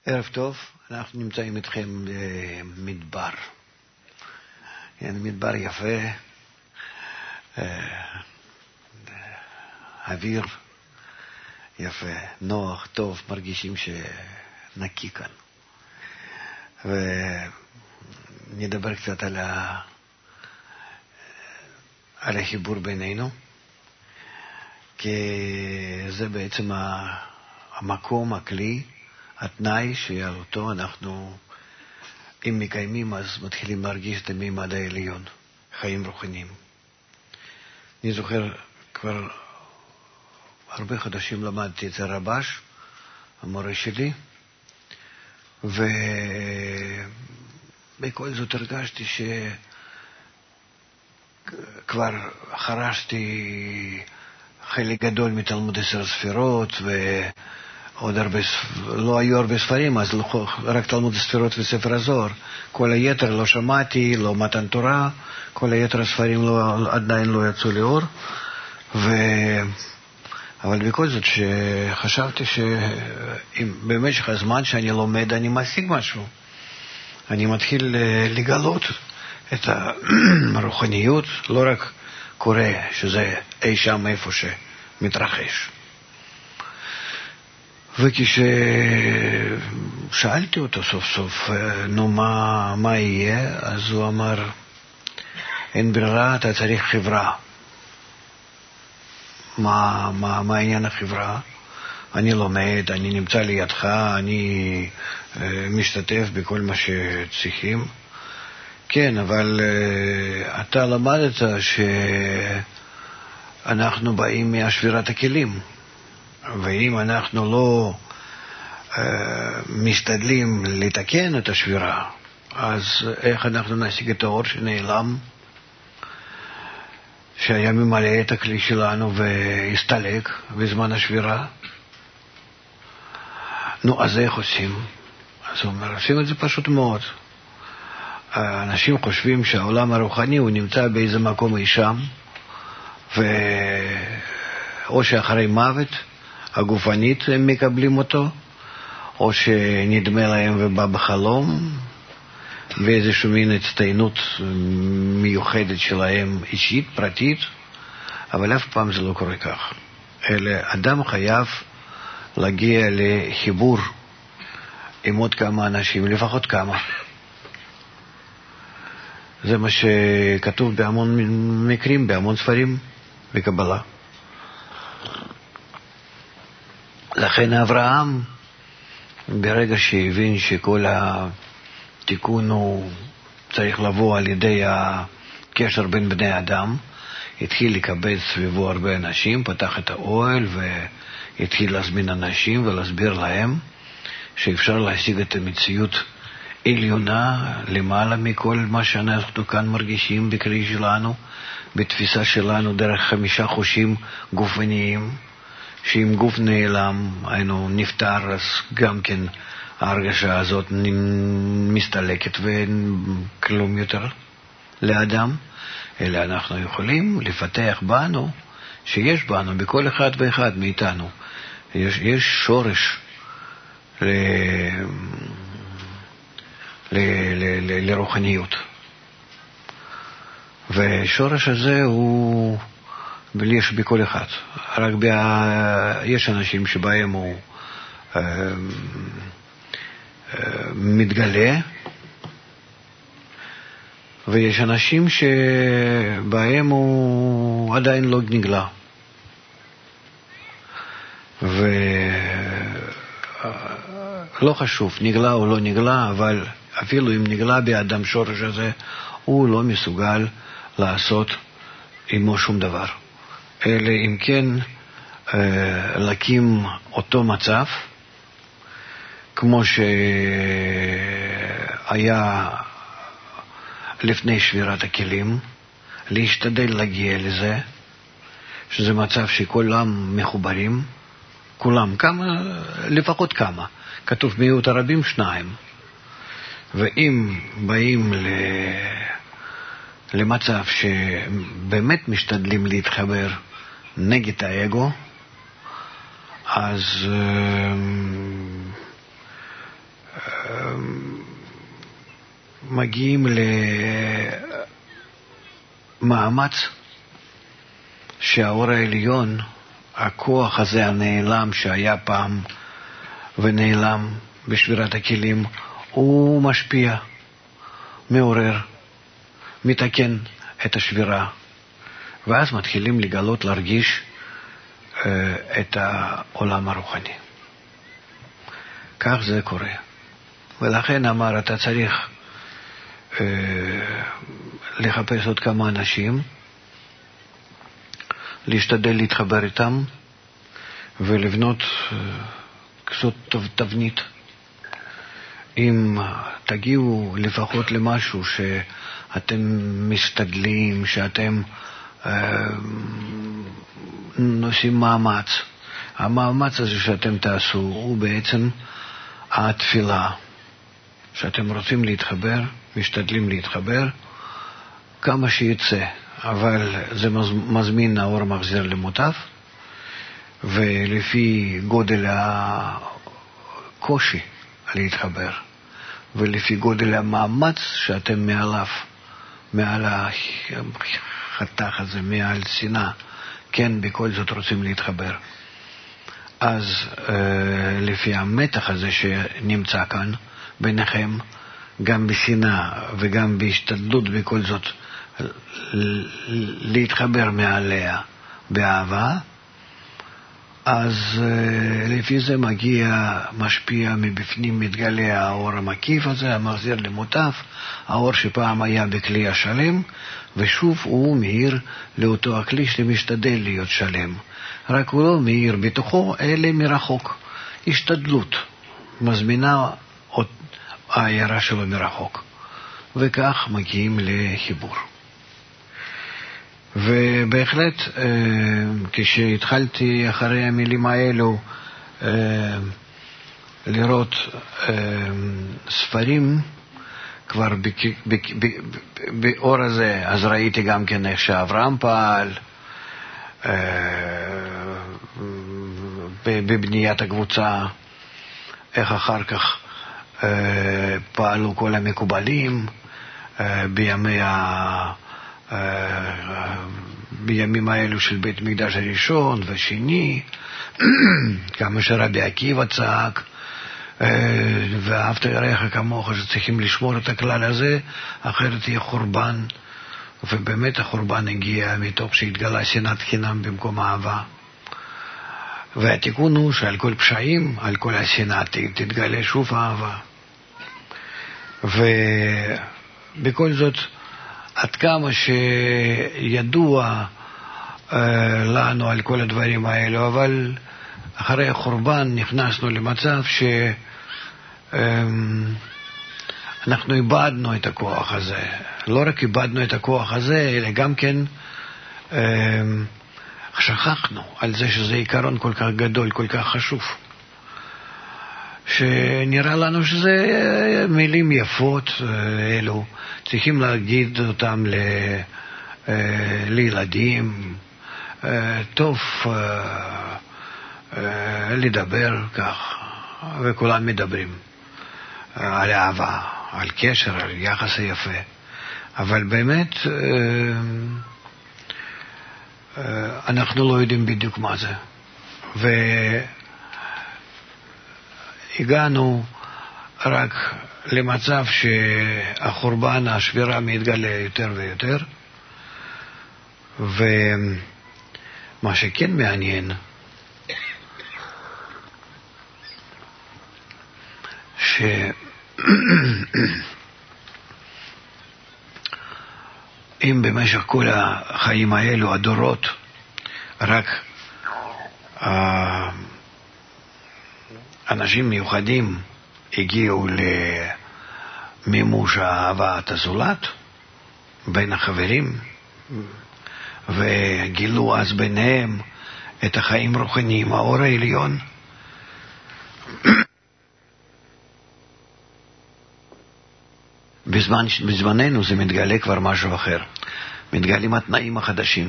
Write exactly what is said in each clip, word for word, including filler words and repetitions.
ערב טוב, אנחנו נמצאים איתכם במדבר. מדבר יפה, אוויר יפה, נוח, טוב, מרגישים שנקי כאן. ונדבר קצת על, ה... על החיבור בינינו, כי זה בעצם המקום, הכלי, התנאי שעל אותו אנחנו, אם מקיימים, אז מתחילים להרגיש את המימד העליון, חיים רוחניים. אני זוכר, כבר הרבה חודשים למדתי אצל רבש, המורה שלי, ובכל זאת הרגשתי שכבר חרשתי חלק גדול מתלמוד עשר ספירות, ועוד הרבה, לא היו הרבה ספרים, אז רק תלמוד הספירות וספר הזוהר. כל היתר לא שמעתי, לא מתן תורה, כל היתר הספרים לא, עדיין לא יצאו לאור. ו... אבל בכל זאת שחשבתי שבמשך הזמן שאני לומד אני משיג משהו. אני מתחיל לגלות את הרוחניות, לא רק קורא שזה אי שם איפה שמתרחש. וכששאלתי אותו סוף סוף, נו מה, מה יהיה? אז הוא אמר, אין ברירה, אתה צריך חברה. מה, מה, מה העניין החברה? אני לומד, אני נמצא לידך, אני uh, משתתף בכל מה שצריכים. כן, אבל uh, אתה למדת שאנחנו באים מהשבירת הכלים. ואם אנחנו לא uh, משתדלים לתקן את השבירה, אז איך אנחנו נשיג את האור שנעלם? שהיה ממלא את הכלי שלנו והסתלק בזמן השבירה. נו, אז איך עושים? אז הוא אומר, עושים את זה פשוט מאוד. האנשים חושבים שהעולם הרוחני הוא נמצא באיזה מקום אי שם, או שאחרי מוות הגופנית הם מקבלים אותו, או שנדמה להם ובא בחלום, ואיזושהי מין הצטיינות מיוחדת שלהם אישית, פרטית, אבל אף פעם זה לא קורה כך. אלא אדם חייב להגיע לחיבור עם עוד כמה אנשים, לפחות כמה. זה מה שכתוב בהמון מקרים, בהמון ספרים בקבלה. לכן אברהם, ברגע שהבין שכל ה... תיקון הוא צריך לבוא על ידי הקשר בין בני אדם, התחיל לקבל סביבו הרבה אנשים, פתח את האוהל והתחיל להזמין אנשים ולהסביר להם שאפשר להשיג את המציאות עליונה למעלה מכל מה שאנחנו כאן מרגישים בקרי שלנו, בתפיסה שלנו דרך חמישה חושים גופניים, שאם גוף נעלם, היינו נפטר, אז גם כן ההרגשה הזאת מסתלקת ואין כלום יותר לאדם, אלא אנחנו יכולים לפתח בנו, שיש בנו, בכל אחד ואחד מאיתנו, יש, יש שורש ל, ל, ל, ל, לרוחניות. ושורש הזה הוא יש בכל אחד. רק בה, יש אנשים שבהם הוא מתגלה, ויש אנשים שבהם הוא עדיין לא נגלה. ולא חשוב, נגלה או לא נגלה, אבל אפילו אם נגלה באדם שורש הזה, הוא לא מסוגל לעשות עמו שום דבר. אלא אם כן להקים אותו מצב, כמו שהיה לפני שבירת הכלים, להשתדל להגיע לזה, שזה מצב שכולם מחוברים, כולם, כמה, לפחות כמה, כתוב מיעוט הרבים שניים, ואם באים ל... למצב שבאמת משתדלים להתחבר נגד האגו, אז מגיעים למאמץ שהאור העליון, הכוח הזה הנעלם שהיה פעם ונעלם בשבירת הכלים, הוא משפיע, מעורר, מתקן את השבירה, ואז מתחילים לגלות, להרגיש אה, את העולם הרוחני. כך זה קורה. ולכן אמר, אתה צריך אה, לחפש עוד כמה אנשים, להשתדל להתחבר איתם, ולבנות אה, קצת תבנית. אם תגיעו לפחות למשהו שאתם משתדלים, שאתם אה, נושאים מאמץ, המאמץ הזה שאתם תעשו הוא בעצם התפילה, שאתם רוצים להתחבר, משתדלים להתחבר כמה שיצא, אבל זה מזמין האור מחזיר למוטב, ולפי גודל הקושי להתחבר, ולפי גודל המאמץ שאתם מעליו, מעל החתך הזה, מעל שנאה, כן, בכל זאת רוצים להתחבר. אז אה, לפי המתח הזה שנמצא כאן ביניכם, גם בשנאה וגם בהשתדלות בכל זאת להתחבר מעליה באהבה, אז אה, לפי זה מגיע, משפיע מבפנים, מתגלה האור המקיף הזה, המחזיר למוטב, האור שפעם היה בכלי השלם, ושוב הוא מאיר לאותו הכלי שמשתדל להיות שלם. רק הוא לא מאיר בתוכו, אלא מרחוק. השתדלות מזמינה עוד העירה שלו מרחוק. וכך מגיעים לחיבור. ובהחלט, כשהתחלתי אחרי המילים האלו לראות ספרים, כבר באור הזה, אז ראיתי גם כן איך שאברהם פעל, בבניית הקבוצה, איך אחר כך פעלו כל המקובלים בימי ה... בימים האלו של בית מקדש הראשון והשני, כמה שרבי עקיבא צעק, ואהבת לרעך כמוך, שצריכים לשמור את הכלל הזה, אחרת יהיה חורבן. ובאמת החורבן הגיע מתוך שהתגלה שנאת חינם במקום אהבה. והתיקון הוא שעל כל פשעים, על כל השנאה תתגלה שוב אהבה. ובכל זאת, עד כמה שידוע אה, לנו על כל הדברים האלו, אבל אחרי החורבן נכנסנו למצב שאנחנו אה, איבדנו את הכוח הזה. לא רק איבדנו את הכוח הזה, אלא גם כן אה, שכחנו על זה שזה עיקרון כל כך גדול, כל כך חשוב. שנראה לנו שזה מילים יפות אלו, צריכים להגיד אותם ל, לילדים, טוב לדבר כך, וכולם מדברים על אהבה, על קשר, על יחס היפה, אבל באמת אנחנו לא יודעים בדיוק מה זה. ו... הגענו רק למצב שהחורבן, השבירה מתגלה יותר ויותר, ומה שכן מעניין, שאם במשך כל החיים האלו, הדורות, רק אנשים מיוחדים הגיעו למימוש אהבת הזולת בין החברים, וגילו אז ביניהם את החיים רוחניים, האור העליון. בזמן, בזמננו זה מתגלה כבר משהו אחר. מתגלים התנאים החדשים.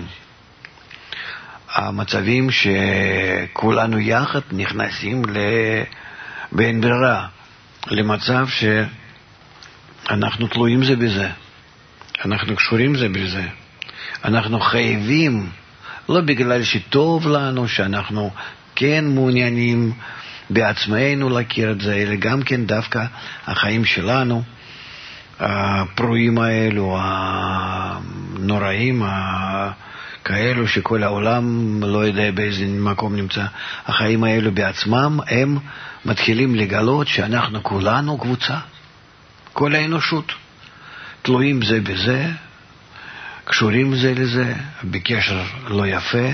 המצבים שכולנו יחד נכנסים באין ברירה למצב שאנחנו תלויים זה בזה, אנחנו קשורים זה בזה, אנחנו חייבים, לא בגלל שטוב לנו, שאנחנו כן מעוניינים בעצמנו להכיר את זה, אלא גם כן דווקא החיים שלנו, הפרועים האלו, הנוראים, כאלו שכל העולם לא יודע באיזה מקום נמצא, החיים האלו בעצמם, הם מתחילים לגלות שאנחנו כולנו קבוצה, כל האנושות, תלויים זה בזה, קשורים זה לזה, בקשר לא יפה,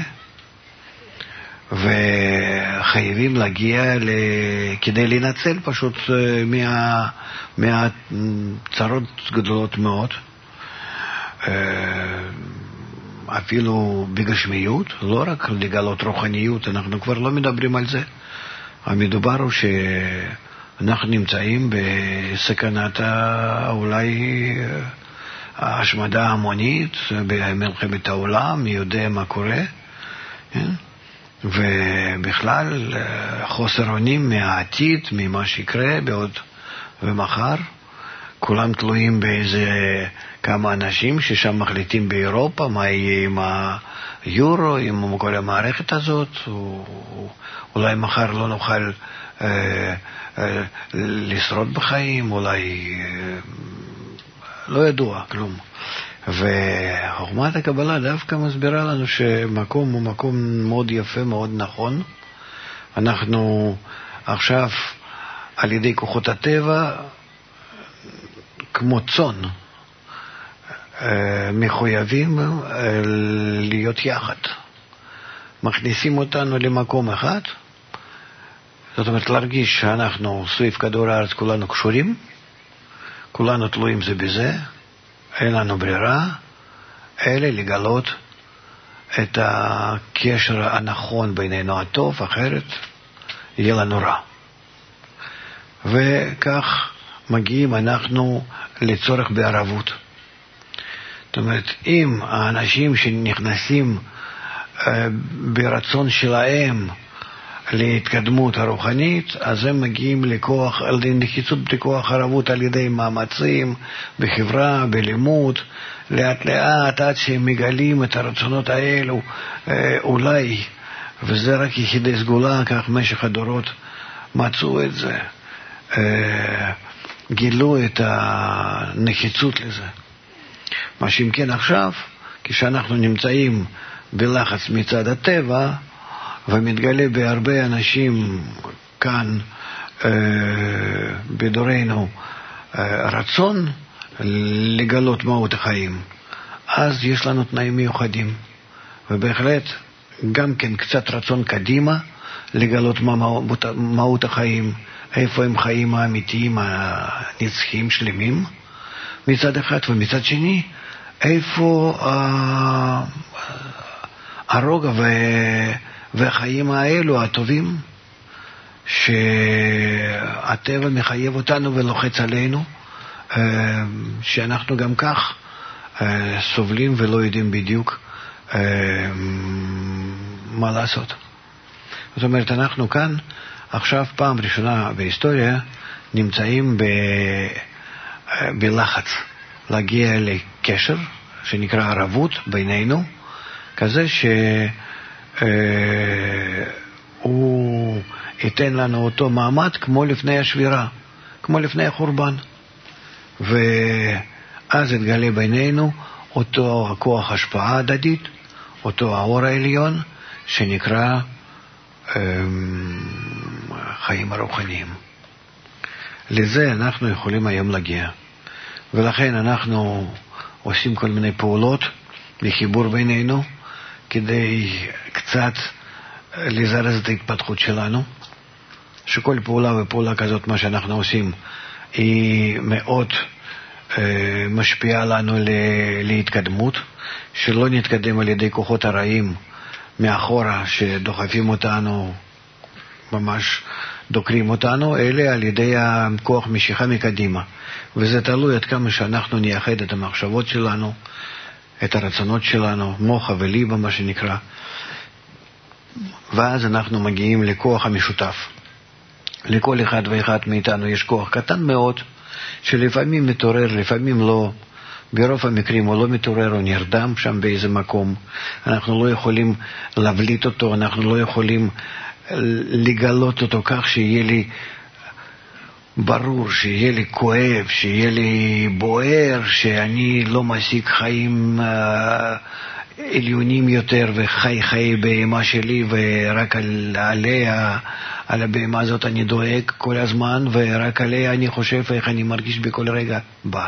וחייבים להגיע ל... כדי לנצל פשוט מה... מהצרות גדולות מאוד, אפילו בגשמיות, לא רק לגלות רוחניות, אנחנו כבר לא מדברים על זה. המדובר הוא שאנחנו נמצאים בסכנת אולי ההשמדה המונית במלחמת העולם, מי יודע מה קורה, כן? ובכלל חוסר אונים מהעתיד, ממה שיקרה בעוד ומחר. כולם תלויים באיזה כמה אנשים ששם מחליטים באירופה מה יהיה עם היורו, עם כל המערכת הזאת. אולי מחר לא נוכל אה, אה, לשרוד בחיים, אולי אה, לא ידוע כלום. וחוכמת הקבלה דווקא מסבירה לנו שמקום הוא מקום מאוד יפה, מאוד נכון. אנחנו עכשיו על ידי כוחות הטבע כמו צאן מחויבים להיות יחד. מכניסים אותנו למקום אחד, זאת אומרת להרגיש שאנחנו סביב כדור הארץ כולנו קשורים, כולנו תלויים זה בזה, אין לנו ברירה, אלא לגלות את הקשר הנכון בינינו הטוב, אחרת יהיה לנו רע. וכך מגיעים אנחנו לצורך בערבות. זאת אומרת, אם האנשים שנכנסים ברצון שלהם להתקדמות הרוחנית, אז הם מגיעים לכוח, לנחיצות בכוח ערבות על ידי מאמצים בחברה, בלימוד, לאט לאט עד שהם מגלים את הרצונות האלו, אולי, וזה רק יחידי סגולה, כך משך הדורות מצאו את זה, גילו את הנחיצות לזה. מה שאם כן עכשיו, כשאנחנו נמצאים בלחץ מצד הטבע, ומתגלה בהרבה אנשים כאן אה, בדורנו אה, רצון לגלות מהות החיים, אז יש לנו תנאים מיוחדים, ובהחלט גם כן קצת רצון קדימה לגלות מה מהות, מהות החיים, איפה הם חיים האמיתיים הנצחיים שלמים מצד אחד, ומצד שני איפה אה, הרוגע ו... והחיים האלו הטובים שהטבע מחייב אותנו ולוחץ עלינו, שאנחנו גם כך סובלים ולא יודעים בדיוק מה לעשות. זאת אומרת, אנחנו כאן עכשיו פעם ראשונה בהיסטוריה נמצאים ב... בלחץ להגיע לקשר שנקרא ערבות בינינו, כזה ש... הוא ייתן לנו אותו מעמד כמו לפני השבירה, כמו לפני החורבן, ואז יתגלה בינינו אותו הכוח השפעה הדדית, אותו האור העליון שנקרא חיים הרוחניים. לזה אנחנו יכולים היום להגיע, ולכן אנחנו עושים כל מיני פעולות לחיבור בינינו, כדי קצת לזרז את ההתפתחות שלנו, שכל פעולה ופעולה כזאת, מה שאנחנו עושים, היא מאוד אה, משפיעה לנו ל- להתקדמות, שלא נתקדם על ידי כוחות הרעים מאחורה שדוחפים אותנו, ממש דוקרים אותנו, אלא על ידי הכוח משיכה מקדימה. וזה תלוי עד כמה שאנחנו נייחד את המחשבות שלנו, את הרצונות שלנו, מוחה וליבה מה שנקרא, ואז אנחנו מגיעים לכוח המשותף. לכל אחד ואחד מאיתנו יש כוח קטן מאוד, שלפעמים מתעורר, לפעמים לא. ברוב המקרים הוא לא מתעורר, הוא נרדם שם באיזה מקום. אנחנו לא יכולים להבליט אותו, אנחנו לא יכולים לגלות אותו כך שיהיה לי ברור, שיהיה לי כואב, שיהיה לי בוער, שאני לא משיג חיים עליונים יותר וחי חי בהמה שלי, ורק על, עליה, על הבהמה הזאת אני דואג כל הזמן, ורק עליה אני חושב איך אני מרגיש בכל רגע בא.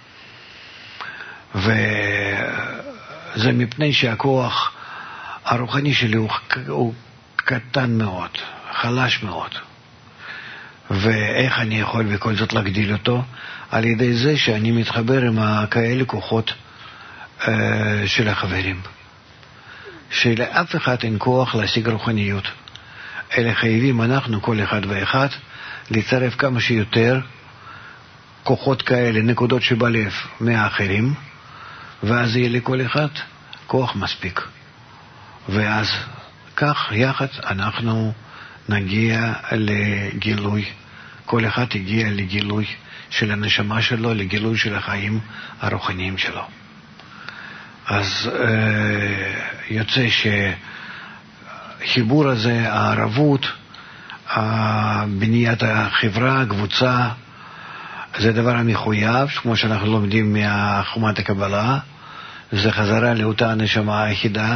וזה מפני שהכוח הרוחני שלי הוא, הוא קטן מאוד, חלש מאוד. ואיך אני יכול בכל זאת להגדיל אותו? על ידי זה שאני מתחבר עם כאלה כוחות אה, של החברים. שלאף אחד אין כוח להשיג רוחניות. אלה חייבים אנחנו, כל אחד ואחד, לצרף כמה שיותר כוחות כאלה, נקודות שבלב מהאחרים, ואז יהיה לכל אחד כוח מספיק. ואז כך יחד אנחנו נגיע לגילוי, כל אחד יגיע לגילוי של הנשמה שלו, לגילוי של החיים הרוחניים שלו. אז אה, יוצא שחיבור הזה, הערבות, בניית החברה, הקבוצה, זה דבר המחויב, כמו שאנחנו לומדים מחומת הקבלה, זה חזרה לאותה הנשמה היחידה,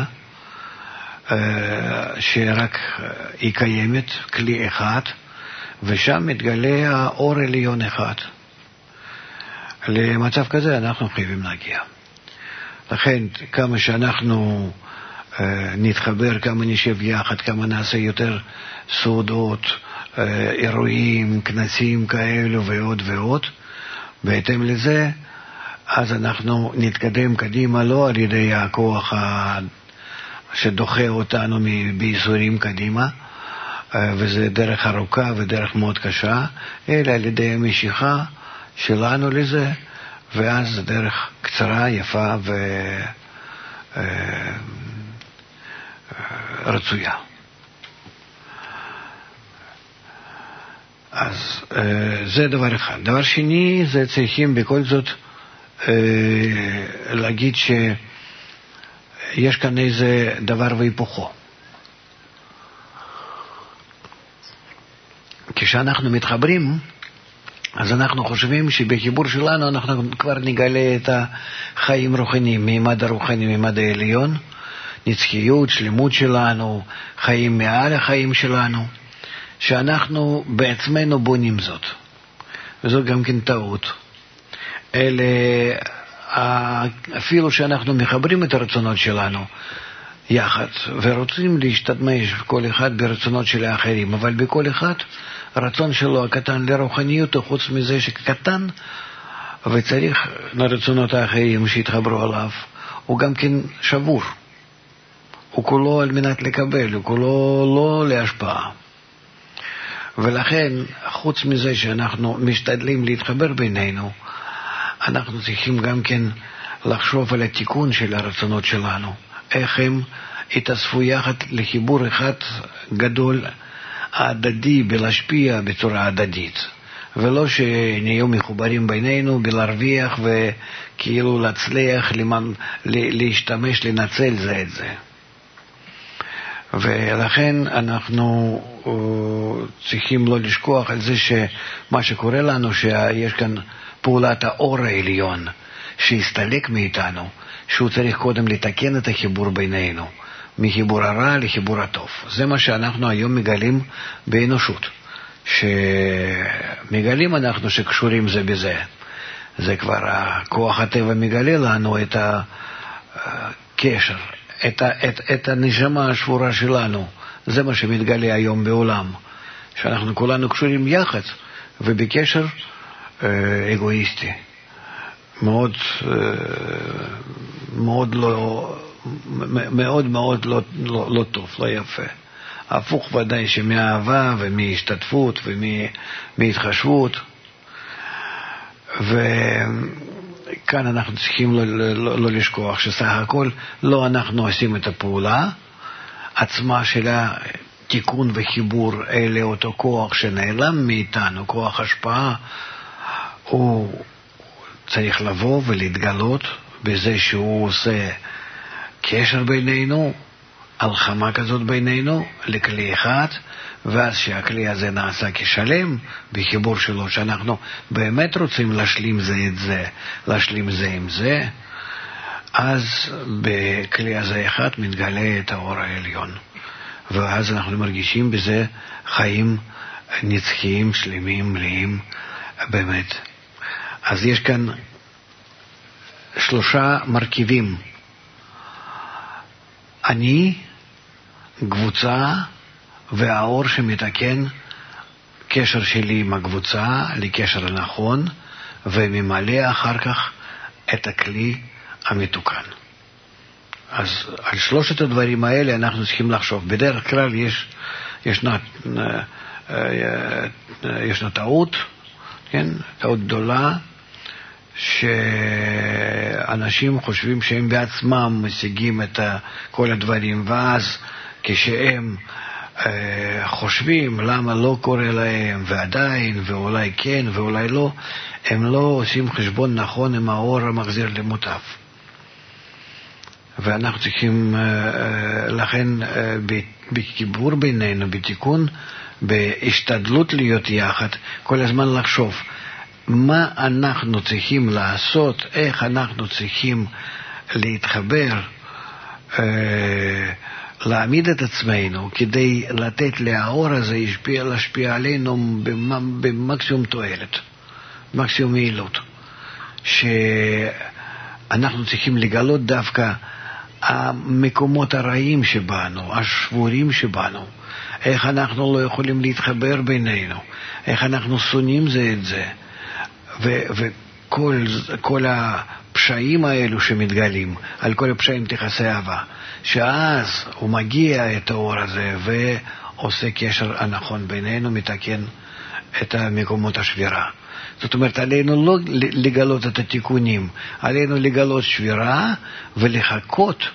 שרק היא קיימת, כלי אחד, ושם מתגלה האור עליון אחד. למצב כזה אנחנו חייבים להגיע. לכן כמה שאנחנו נתחבר, כמה נשב יחד, כמה נעשה יותר סעודות, אירועים, כנסים כאלו ועוד ועוד, בהתאם לזה אז אנחנו נתקדם קדימה, לא על ידי הכוח שדוחה אותנו בייסורים קדימה, וזה דרך ארוכה ודרך מאוד קשה, אלא על ידי המשיכה שלנו לזה, ואז זה דרך קצרה, יפה ורצויה. אז זה דבר אחד. דבר שני, זה צריכים בכל זאת להגיד שיש כאן איזה דבר והיפוכו. כשאנחנו מתחברים, אז אנחנו חושבים שבחיבור שלנו אנחנו כבר נגלה את החיים רוחניים, מימד הרוחני, מימד העליון, נצחיות, שלמות שלנו, חיים מעל החיים שלנו, שאנחנו בעצמנו בונים זאת. וזו גם כן טעות. אלה, אפילו שאנחנו מחברים את הרצונות שלנו יחד, ורוצים להשתמש כל אחד ברצונות של האחרים, אבל בכל אחד הרצון שלו הקטן לרוחניות, חוץ מזה שקטן, וצריך לרצונות האחרים שהתחברו עליו, הוא גם כן שבור. הוא כולו על מנת לקבל, הוא כולו לא להשפעה. ולכן, חוץ מזה שאנחנו משתדלים להתחבר בינינו, אנחנו צריכים גם כן לחשוב על התיקון של הרצונות שלנו, איך הם התאספו יחד לחיבור אחד גדול, הדדי, בלהשפיע בצורה הדדית, ולא שנהיו מחוברים בינינו בלהרוויח וכאילו להצליח למנ... להשתמש, לנצל זה את זה. ולכן אנחנו צריכים לא לשכוח על זה שמה שקורה לנו, שיש כאן פעולת האור העליון שהסתלק מאיתנו, שהוא צריך קודם לתקן את החיבור בינינו, מחיבור הרע לחיבור הטוב. זה מה שאנחנו היום מגלים באנושות, שמגלים אנחנו שקשורים זה בזה. זה כבר הכוח הטבע מגלה לנו את הקשר, את, את, את הנשמה השבורה שלנו. זה מה שמתגלה היום בעולם, שאנחנו כולנו קשורים יחד ובקשר אה, אגואיסטי מאוד אה, מאוד לא מאוד מאוד לא, לא, לא טוב, לא יפה. הפוך ודאי שמאהבה ומהשתתפות ומהתחשבות. וכאן אנחנו צריכים לא, לא, לא לשכוח שסך הכל לא אנחנו עושים את הפעולה עצמה של תיקון וחיבור אלה אותו כוח שנעלם מאיתנו, כוח השפעה, הוא צריך לבוא ולהתגלות בזה שהוא עושה קשר בינינו, הלחמה כזאת בינינו לכלי אחד, ואז שהכלי הזה נעשה כשלם בחיבור שלו, שאנחנו באמת רוצים להשלים זה את זה, להשלים זה עם זה, אז בכלי הזה אחד מתגלה את האור העליון, ואז אנחנו מרגישים בזה חיים נצחיים, שלמים, מלאים באמת. אז יש כאן שלושה מרכיבים: אני, קבוצה, והאור שמתקן קשר שלי עם הקבוצה לקשר הנכון, וממלא אחר כך את הכלי המתוקן. אז על שלושת הדברים האלה אנחנו צריכים לחשוב. בדרך כלל יש ישנה ישנה טעות, כן? טעות גדולה, שאנשים חושבים שהם בעצמם משיגים את כל הדברים, ואז כשהם חושבים למה לא קורה להם ועדיין ואולי כן ואולי לא, הם לא עושים חשבון נכון עם האור המחזיר למוטב. ואנחנו צריכים לכן בחיבור בינינו, בתיקון, בהשתדלות להיות יחד, כל הזמן לחשוב מה אנחנו צריכים לעשות, איך אנחנו צריכים להתחבר, להעמיד את עצמנו כדי לתת לאור הזה ישפיע, להשפיע עלינו במקסימום תועלת, מקסימום יעילות. שאנחנו צריכים לגלות דווקא המקומות הרעים שבנו, השבורים שבנו, איך אנחנו לא יכולים להתחבר בינינו, איך אנחנו שונאים זה את זה, וכל כל הפשעים האלו שמתגלים, על כל הפשעים תכסה אהבה, שאז הוא מגיע את האור הזה ועושה קשר הנכון בינינו, מתקן את המקומות השבירה. זאת אומרת, עלינו לא לגלות את התיקונים, עלינו לגלות שבירה ולחכות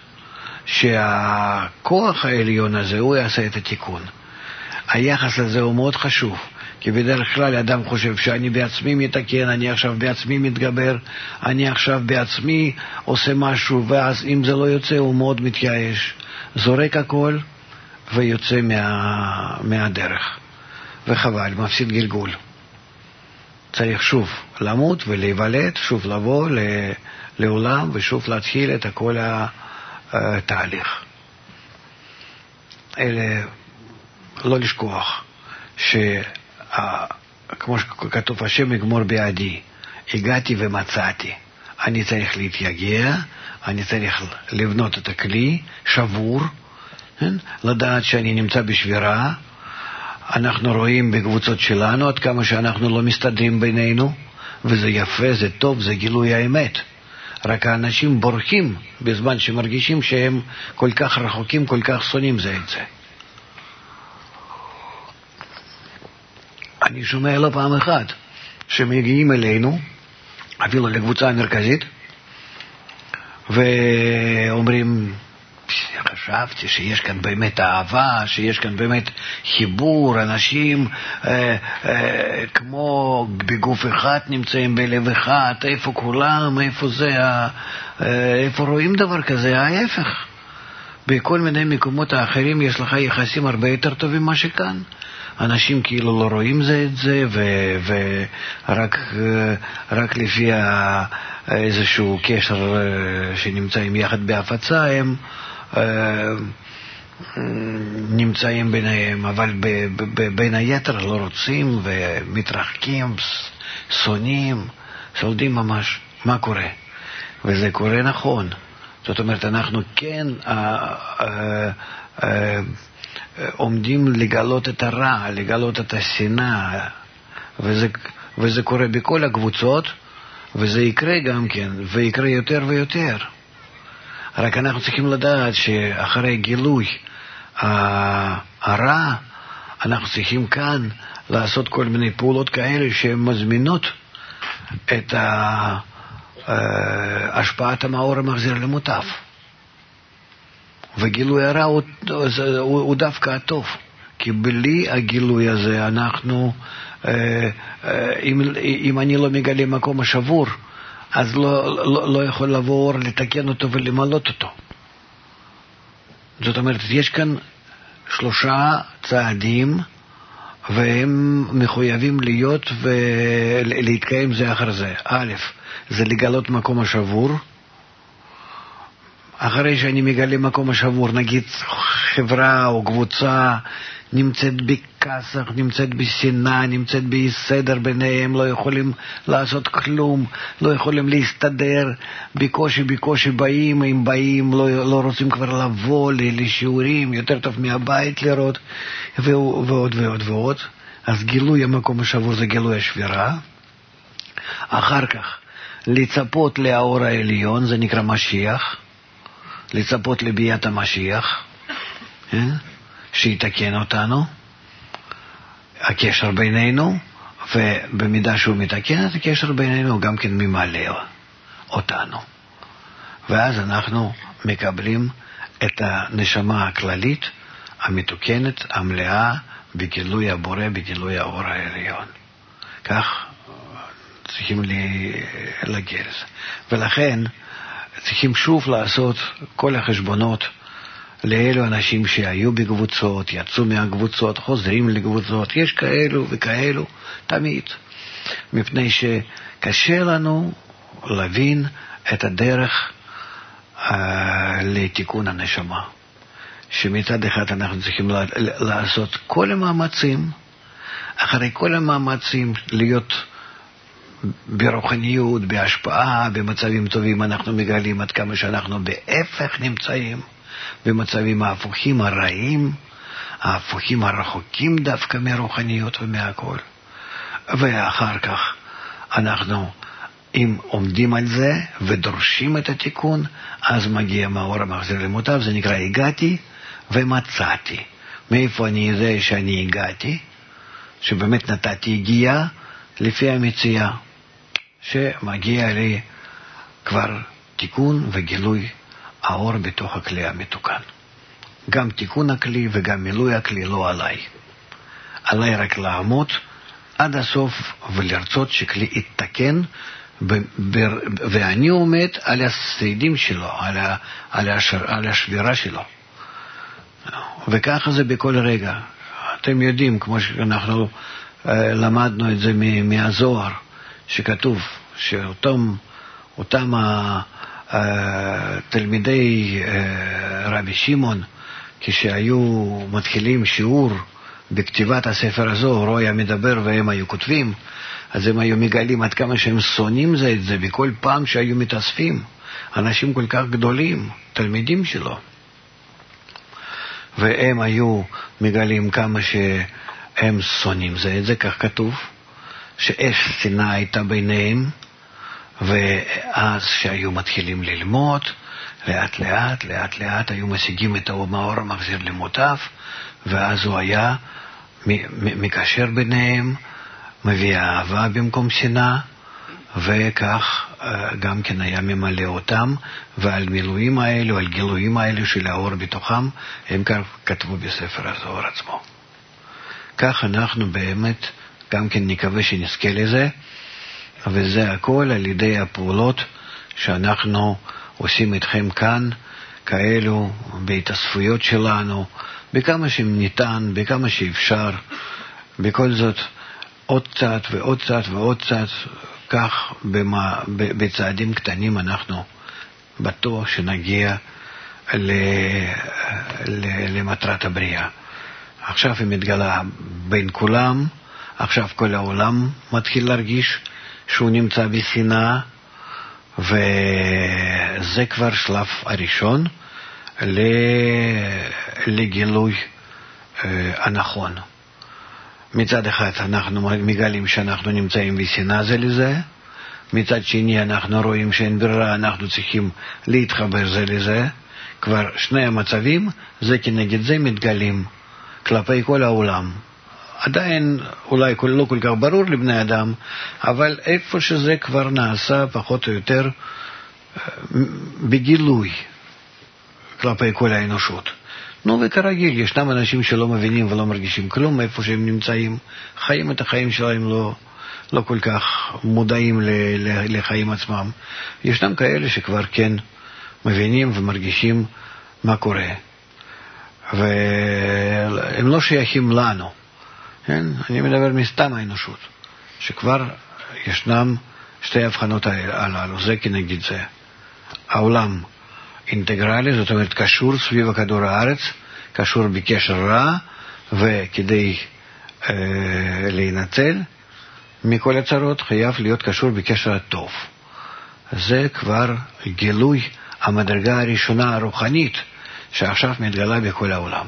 שהכוח העליון הזה הוא יעשה את התיקון. היחס הזה הוא מאוד חשוב, כי בדרך כלל אדם חושב שאני בעצמי מתקן, אני עכשיו בעצמי מתגבר, אני עכשיו בעצמי עושה משהו, ואז אם זה לא יוצא הוא מאוד מתייאש, זורק הכל ויוצא מה, מהדרך, וחבל, מפסיד גלגול. צריך שוב למות ולהיוולד, שוב לבוא לעולם ושוב להתחיל את כל התהליך. אלה לא לשכוח שכמו שכתוב, השם יגמור בעדי, הגעתי ומצאתי. אני צריך להתייגע, אני צריך לבנות את הכלי שבור, לדעת שאני נמצא בשבירה. אנחנו רואים בקבוצות שלנו עד כמה שאנחנו לא מסתדרים בינינו, וזה יפה, זה טוב, זה גילוי האמת. רק האנשים בורחים בזמן שמרגישים שהם כל כך רחוקים, כל כך שונאים זה את זה. אני שומע לא פעם אחת שמגיעים אלינו, אפילו לקבוצה המרכזית, ואומרים, חשבתי שיש כאן באמת אהבה, שיש כאן באמת חיבור, אנשים אה, אה, כמו בגוף אחד נמצאים בלב אחד, איפה כולם, איפה זה, אה, איפה רואים דבר כזה, ההפך. בכל מיני מקומות האחרים יש לך יחסים הרבה יותר טובים מה שכאן. אנשים כאילו לא רואים זה את זה, ורק רק לפי איזשהו קשר שנמצאים יחד בהפצה הם נמצאים ביניהם, אבל בין היתר לא רוצים ומתרחקים, שונאים, שולדים ממש. מה קורה? וזה קורה נכון. זאת אומרת, אנחנו כן עומדים לגלות את הרע, לגלות את השנאה, וזה, וזה קורה בכל הקבוצות, וזה יקרה גם כן, ויקרה יותר ויותר. רק אנחנו צריכים לדעת שאחרי גילוי הרע, אנחנו צריכים כאן לעשות כל מיני פעולות כאלה שהן מזמינות את השפעת המאור המחזיר למוטב. וגילוי הרע הוא, הוא, הוא דווקא הטוב, כי בלי הגילוי הזה אנחנו, אם, אם אני לא מגלה מקום השבור, אז לא, לא, לא יכול לבוא לתקן אותו ולמלות אותו. זאת אומרת, יש כאן שלושה צעדים, והם מחויבים להיות ולהתקיים זה אחר זה. א', זה לגלות מקום השבור. אחרי שאני מגלה מקום השבור, נגיד חברה או קבוצה נמצאת בכסח, נמצאת בשנאה, נמצאת באי סדר ביניהם, לא יכולים לעשות כלום, לא יכולים להסתדר, בקושי בקושי באים, אם באים לא, לא רוצים כבר לבוא לשיעורים, יותר טוב מהבית לראות, ועוד ועוד ועוד. אז גילוי המקום השבור זה גילוי השבירה. אחר כך לצפות לאור העליון, זה נקרא משיח, לצפות לביאת המשיח, שיתקן אותנו, הקשר בינינו, ובמידה שהוא מתקן את הקשר בינינו, גם כן ממלא אותנו. ואז אנחנו מקבלים את הנשמה הכללית, המתוקנת, המלאה, בגילוי הבורא, בגילוי האור העליון. כך צריכים להגיע לזה. ולכן צריכים שוב לעשות כל החשבונות לאלו אנשים שהיו בקבוצות, יצאו מהקבוצות, חוזרים לקבוצות, יש כאלו וכאלו, תמיד. מפני שקשה לנו להבין את הדרך אה, לתיקון הנשמה. שמצד אחד אנחנו צריכים לעשות כל המאמצים, אחרי כל המאמצים להיות ברוחניות, בהשפעה, במצבים טובים, אנחנו מגלים עד כמה שאנחנו בהפך נמצאים, במצבים ההפוכים הרעים, ההפוכים הרחוקים דווקא מרוחניות ומהכל. ואחר כך אנחנו, אם עומדים על זה ודורשים את התיקון, אז מגיע מאור המחזיר למוטב, זה נקרא הגעתי ומצאתי. מאיפה אני יודע שאני הגעתי? שבאמת נתתי הגיעה לפי המציאה, שמגיע לי כבר תיקון וגילוי האור בתוך הכלי המתוקן. גם תיקון הכלי וגם מילוי הכלי לא עליי. עליי רק לעמוד עד הסוף ולרצות שכלי יתקן, ואני עומד על הסיידים שלו, על, ה, על, השר, על השבירה שלו. וככה זה בכל רגע. אתם יודעים, כמו שאנחנו למדנו את זה מהזוהר, שכתוב שאותם אותם תלמידי רבי שמעון, כשהיו מתחילים שיעור בכתיבת הספר הזוהר, הוא היה מדבר והם היו כותבים, אז הם היו מגלים עד כמה שהם שונאים זה את זה, בכל פעם שהיו מתאספים אנשים כל כך גדולים, תלמידים שלו, והם היו מגלים כמה שהם שונאים זה את זה, כך כתוב, שאש שנאה הייתה ביניהם, ואז שהיו מתחילים ללמוד, לאט לאט, לאט לאט היו משיגים את המאור המחזיר למוטב, ואז הוא היה מקשר ביניהם, מביא אהבה במקום שנאה, וכך גם כן היה ממלא אותם, ועל מילואים האלו, על גילויים האלו של האור בתוכם, הם כך כתבו בספר הזוהר עצמו. כך אנחנו באמת גם כן נקווה שנזכה לזה, וזה הכל על ידי הפעולות שאנחנו עושים איתכם כאן, כאלו בהתאספויות שלנו, בכמה שניתן, בכמה שאפשר, בכל זאת עוד קצת ועוד קצת ועוד קצת, כך במה, בצעדים קטנים אנחנו בטוח שנגיע ל, ל, למטרת הבריאה. עכשיו היא מתגלה בין כולם, עכשיו כל העולם מתחיל להרגיש שהוא נמצא בשנאה, וזה כבר שלב הראשון לגילוי הנכון. מצד אחד אנחנו מגלים שאנחנו נמצאים בשנאה זה לזה, מצד שני אנחנו רואים שאין ברירה, אנחנו צריכים להתחבר זה לזה, כבר שני המצבים זה כנגד זה מתגלים כלפי כל העולם. עדיין אולי לא כל כך ברור לבני אדם, אבל איפה שזה כבר נעשה פחות או יותר בגילוי כלפי כל האנושות. נו, וכרגיל, ישנם אנשים שלא מבינים ולא מרגישים כלום איפה שהם נמצאים, חיים את החיים שלהם לא, לא כל כך מודעים ל, ל, לחיים עצמם. ישנם כאלה שכבר כן מבינים ומרגישים מה קורה. והם לא שייכים לנו. כן? אני מדבר מסתם האנושות, שכבר ישנם שתי הבחנות הללו, זה כנגד זה. העולם אינטגרלי, זאת אומרת קשור סביב הכדור הארץ, קשור בקשר רע, וכדי אה, להינצל מכל הצרות חייב להיות קשור בקשר הטוב. זה כבר גילוי המדרגה הראשונה הרוחנית שעכשיו מתגלה בכל העולם.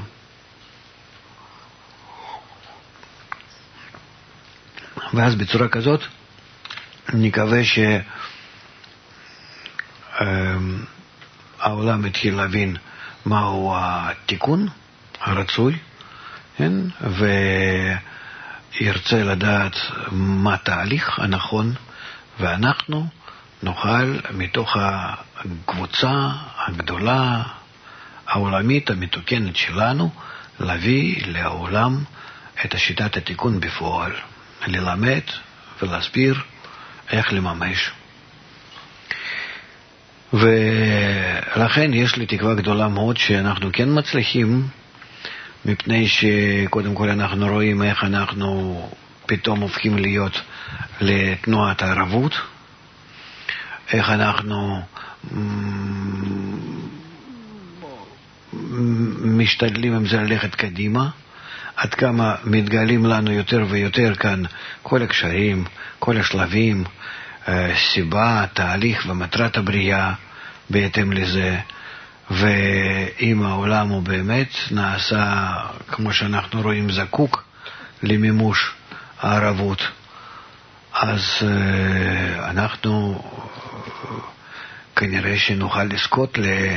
ואז בצורה כזאת נקווה שהעולם התחיל להבין מהו התיקון הרצוי, כן? וירצה לדעת מה התהליך הנכון, ואנחנו נוכל מתוך הקבוצה הגדולה העולמית המתוקנת שלנו להביא לעולם את שיטת התיקון בפועל, ללמד ולהסביר איך לממש. ולכן יש לי תקווה גדולה מאוד שאנחנו כן מצליחים, מפני שקודם כל אנחנו רואים איך אנחנו פתאום הופכים להיות לתנועת הערבות, איך אנחנו משתדלים עם זה ללכת קדימה, עד כמה מתגלים לנו יותר ויותר כאן כל הקשרים, כל השלבים, סיבה, תהליך ומטרת הבריאה בהתאם לזה. ואם העולם הוא באמת נעשה, כמו שאנחנו רואים, זקוק למימוש הערבות, אז אנחנו כנראה שנוכל לזכות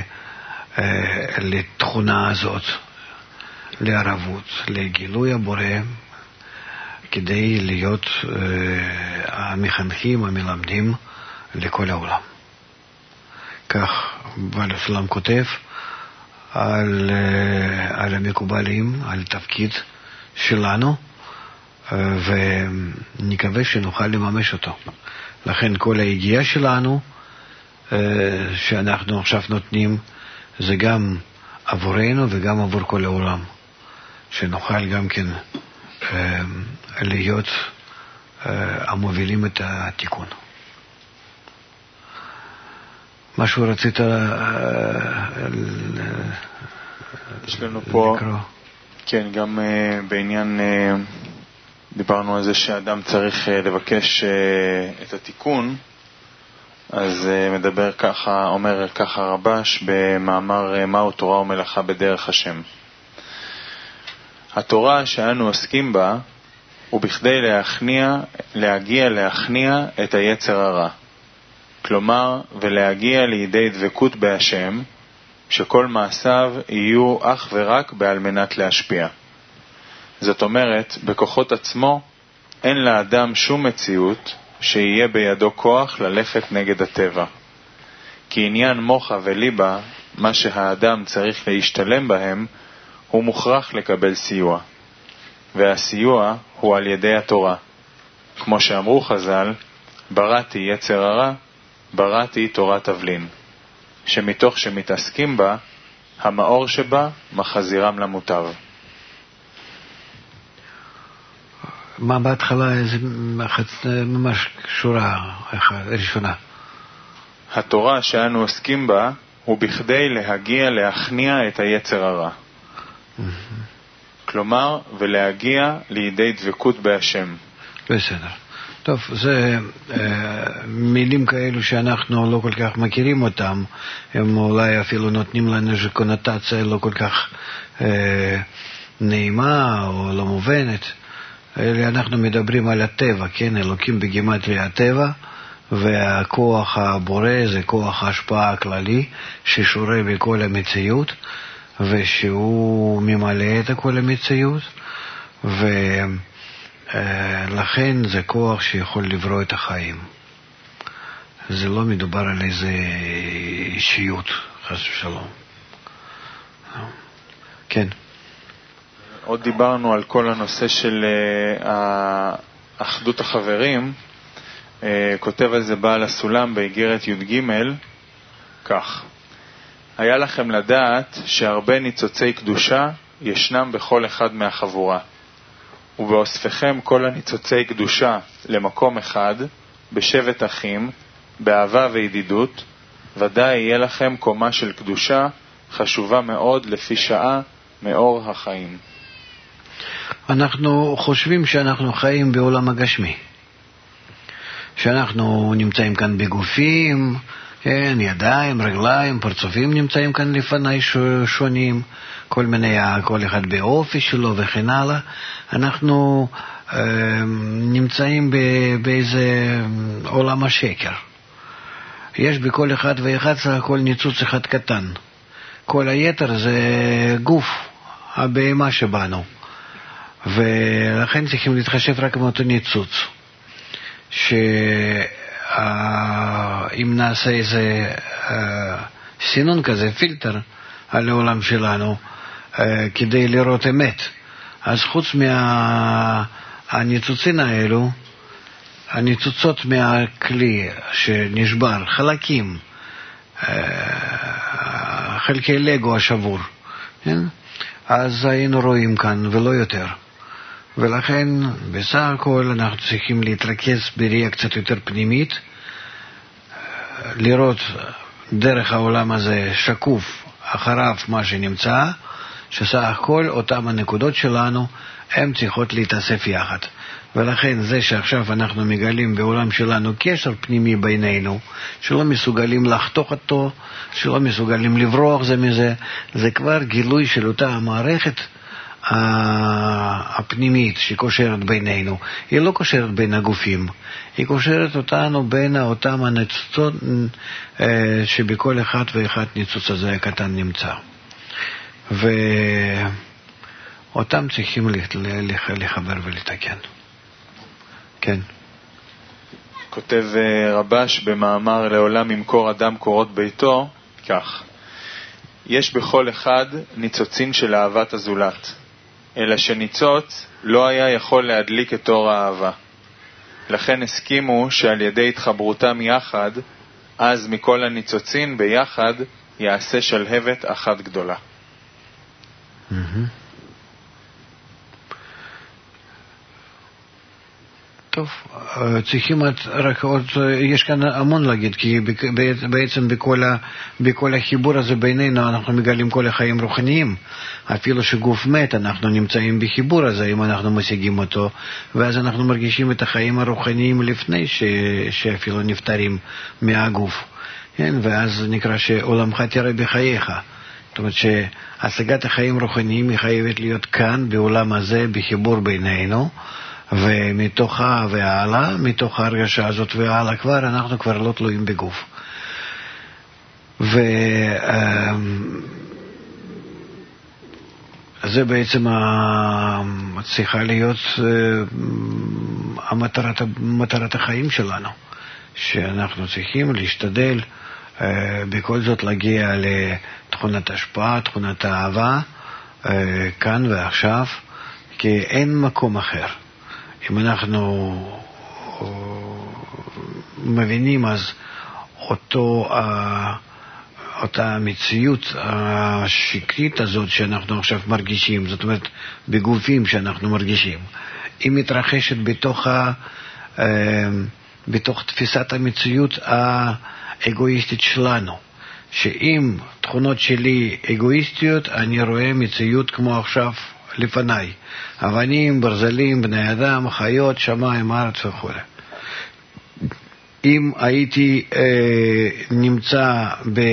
לתכונה הזאת, לערבות, לגילוי הבורא, כדי להיות המחנכים, המלמדים לכל העולם. כך בעל הסולם כותב על, על המקובלים, על תפקיד שלנו, ונקווה שנוכל לממש אותו. לכן כל היגיעה שלנו שאנחנו עכשיו נותנים זה גם עבורנו וגם עבור כל העולם, שנוכל גם כן להיות המובילים את התיקון. משהו רצית יש לנו פה לקרוא? כן, גם בעניין דיברנו על זה שאדם צריך לבקש את התיקון, אז מדבר ככה, אומר ככה רבש במאמר מהו תורה ומלאכה בדרך השם. התורה שאנו עוסקים בה הוא בכדי להכניע, להגיע להכניע את היצר הרע. כלומר, ולהגיע לידי דבקות בהשם, שכל מעשיו יהיו אך ורק בעל מנת להשפיע. זאת אומרת, בכוחות עצמו אין לאדם שום מציאות שיהיה בידו כוח ללכת נגד הטבע. כי עניין מוחה וליבה, מה שהאדם צריך להשתלם בהם, הוא מוכרח לקבל סיוע. והסיוע הוא על ידי התורה. כמו שאמרו חז"ל, בראתי יצר הרע, בראתי תורת תבלין. שמתוך שמתעסקים בה, המאור שבה מחזירם למוטב. מה בהתחלה זה ממש שורה ראשונה. התורה שאנו עוסקים בה הוא בכדי להגיע להכניע את היצר הרע. כלומר, ולהגיע לידי דבקות בהשם. בסדר. טוב, זה אה, מילים כאלו שאנחנו לא כל כך מכירים אותם, הם אולי אפילו נותנים לנו איזו קונוטציה לא כל כך אה, נעימה או לא מובנת. אלא אנחנו מדברים על הטבע, כן, אלוקים בגימטריה הטבע, והכוח הבורא זה כוח ההשפעה הכללי ששורה בכל המציאות, ושהוא ממלא את כל המציאות, ולכן זה כוח שיכול לברוא את החיים. זה לא מדובר על איזה אישיות, חס ושלום. כן. עוד דיברנו על כל הנושא של אחדות החברים. כותב על זה בעל הסולם באיגרת י' ג' כך: היה לכם לדעת שהרבה ניצוצי קדושה ישנם בכל אחד מהחבורה, ובאוספכם כל הניצוצי קדושה למקום אחד, בשבט אחים, באהבה וידידות, ודאי יהיה לכם קומה של קדושה חשובה מאוד לפי שעה מאור החיים. אנחנו חושבים שאנחנו חיים בעולם הגשמי, שאנחנו נמצאים כאן בגופים, כן, ידיים, רגליים, פרצופים נמצאים כאן לפני שונים, כל מיני, כל אחד באופי שלו וכן הלאה. אנחנו אה, נמצאים באיזה עולם השקר. יש בכל אחד ואחד סך הכל ניצוץ אחד קטן. כל היתר זה גוף, הבהמה שבנו. ולכן צריכים להתחשב רק מאותו ניצוץ. שאם נעשה איזה סינון כזה, פילטר על העולם שלנו, כדי לראות אמת, אז חוץ מהניצוצים האלו, הניצוצות מהכלי שנשבר, חלקים, חלקי לגו השבור, אז היינו רואים כאן ולא יותר. ולכן בסך הכל אנחנו צריכים להתרכז בראייה קצת יותר פנימית, לראות דרך העולם הזה שקוף אחריו מה שנמצא, שסך הכל אותם הנקודות שלנו הן צריכות להתאסף יחד. ולכן זה שעכשיו אנחנו מגלים בעולם שלנו קשר פנימי בינינו, שלא מסוגלים לחתוך אותו, שלא מסוגלים לברוח זה מזה, זה כבר גילוי של אותה המערכת הפנימית שקושרת בינינו. היא לא קושרת בין הגופים, היא קושרת אותנו בין אותם הניצוצות שבכל אחד ואחד ניצוץ הזה הקטן נמצא, ואותם צריכים לחבר ולתקן. כן. כותב רבש במאמר לעולם ימכור אדם קורות ביתו כך: יש בכל אחד ניצוצין של אהבת הזולת, אלא שניצוץ לא היה יכול להדליק את אור האהבה. לכן הסכימו שעל ידי התחברותם יחד, אז מכל הניצוצין ביחד יעשה שלהבת אחת גדולה. Mm-hmm. טוב, צריכים רק עוד, יש כאן המון להגיד, כי בעצם בכל, ה, בכל החיבור הזה בינינו אנחנו מגלים כל החיים רוחניים. אפילו שגוף מת, אנחנו נמצאים בחיבור הזה, אם אנחנו משיגים אותו, ואז אנחנו מרגישים את החיים הרוחניים לפני ש, שאפילו נפטרים מהגוף. כן? ואז נקרא שעולמך תראה בחייך. זאת אומרת שהשגת החיים רוחניים היא חייבת להיות כאן, בעולם הזה, בחיבור בינינו, ומתוך והעלה, מתוך ההרגשה הזאת והעלה כבר, אנחנו כבר לא תלויים בגוף. וזה בעצם צריכה להיות המטרת, מטרת החיים שלנו, שאנחנו צריכים להשתדל בכל זאת להגיע לתכונת השפעה, תכונת האהבה, כאן ועכשיו, כי אין מקום אחר. אם אנחנו מבינים, אז אותו, אותה המציאות השקרית הזאת שאנחנו עכשיו מרגישים, זאת אומרת בגופים שאנחנו מרגישים, היא מתרחשת בתוך, ה, בתוך תפיסת המציאות האגואיסטית שלנו, שאם תכונות שלי אגואיסטיות, אני רואה מציאות כמו עכשיו לפניי, אבנים, ברזלים, בני אדם, חיות, שמיים, ארץ וכו'. אם הייתי אה, נמצא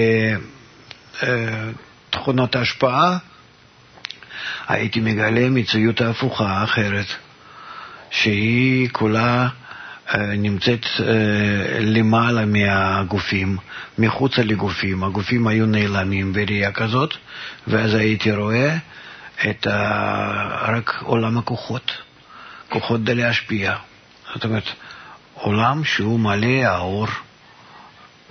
בתכונות ההשפעה, הייתי מגלה מציאות ההפוכה אחרת, שהיא כולה אה, נמצאת אה, למעלה מהגופים, מחוץ לגופים. הגופים היו נעלמים בראייה כזאת, ואז הייתי רואה את ה... רק עולם הכוחות, כוחות די להשפיע. זאת אומרת, עולם שהוא מלא האור,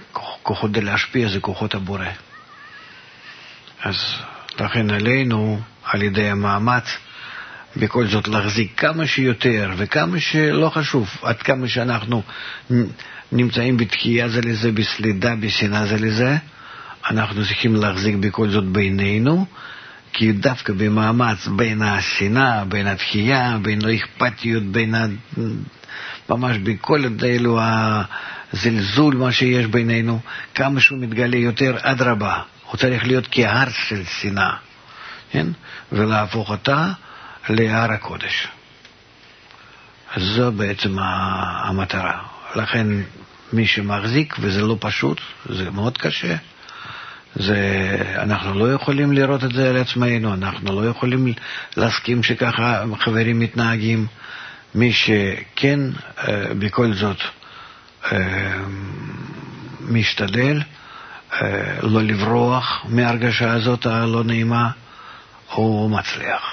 כוחות די להשפיע זה כוחות הבורא. אז לכן עלינו על ידי המאמץ, בכל זאת להחזיק כמה שיותר, וכמה שלא חשוב, עד כמה שאנחנו נמצאים בתקיעה זה לזה, בסלידה, בשנאה זה לזה, אנחנו צריכים להחזיק בכל זאת בינינו, כי דווקא במאמץ בין השנאה, בין התחייה, בין האכפתיות, בין ה... ממש בכל אלו הזלזול מה שיש בינינו, כמה שהוא מתגלה יותר, עד רבה, הוא צריך להיות כהר של שנאה, כן? ולהפוך אותה להר הקודש. אז זו בעצם המטרה. לכן מי שמחזיק, וזה לא פשוט, זה מאוד קשה, זה, אנחנו לא יכולים לראות את זה על עצמנו, אנחנו לא יכולים להסכים שככה חברים מתנהגים. מי שכן בכל זאת משתדל לא לברוח מהרגשה הזאת הלא נעימה, הוא מצליח.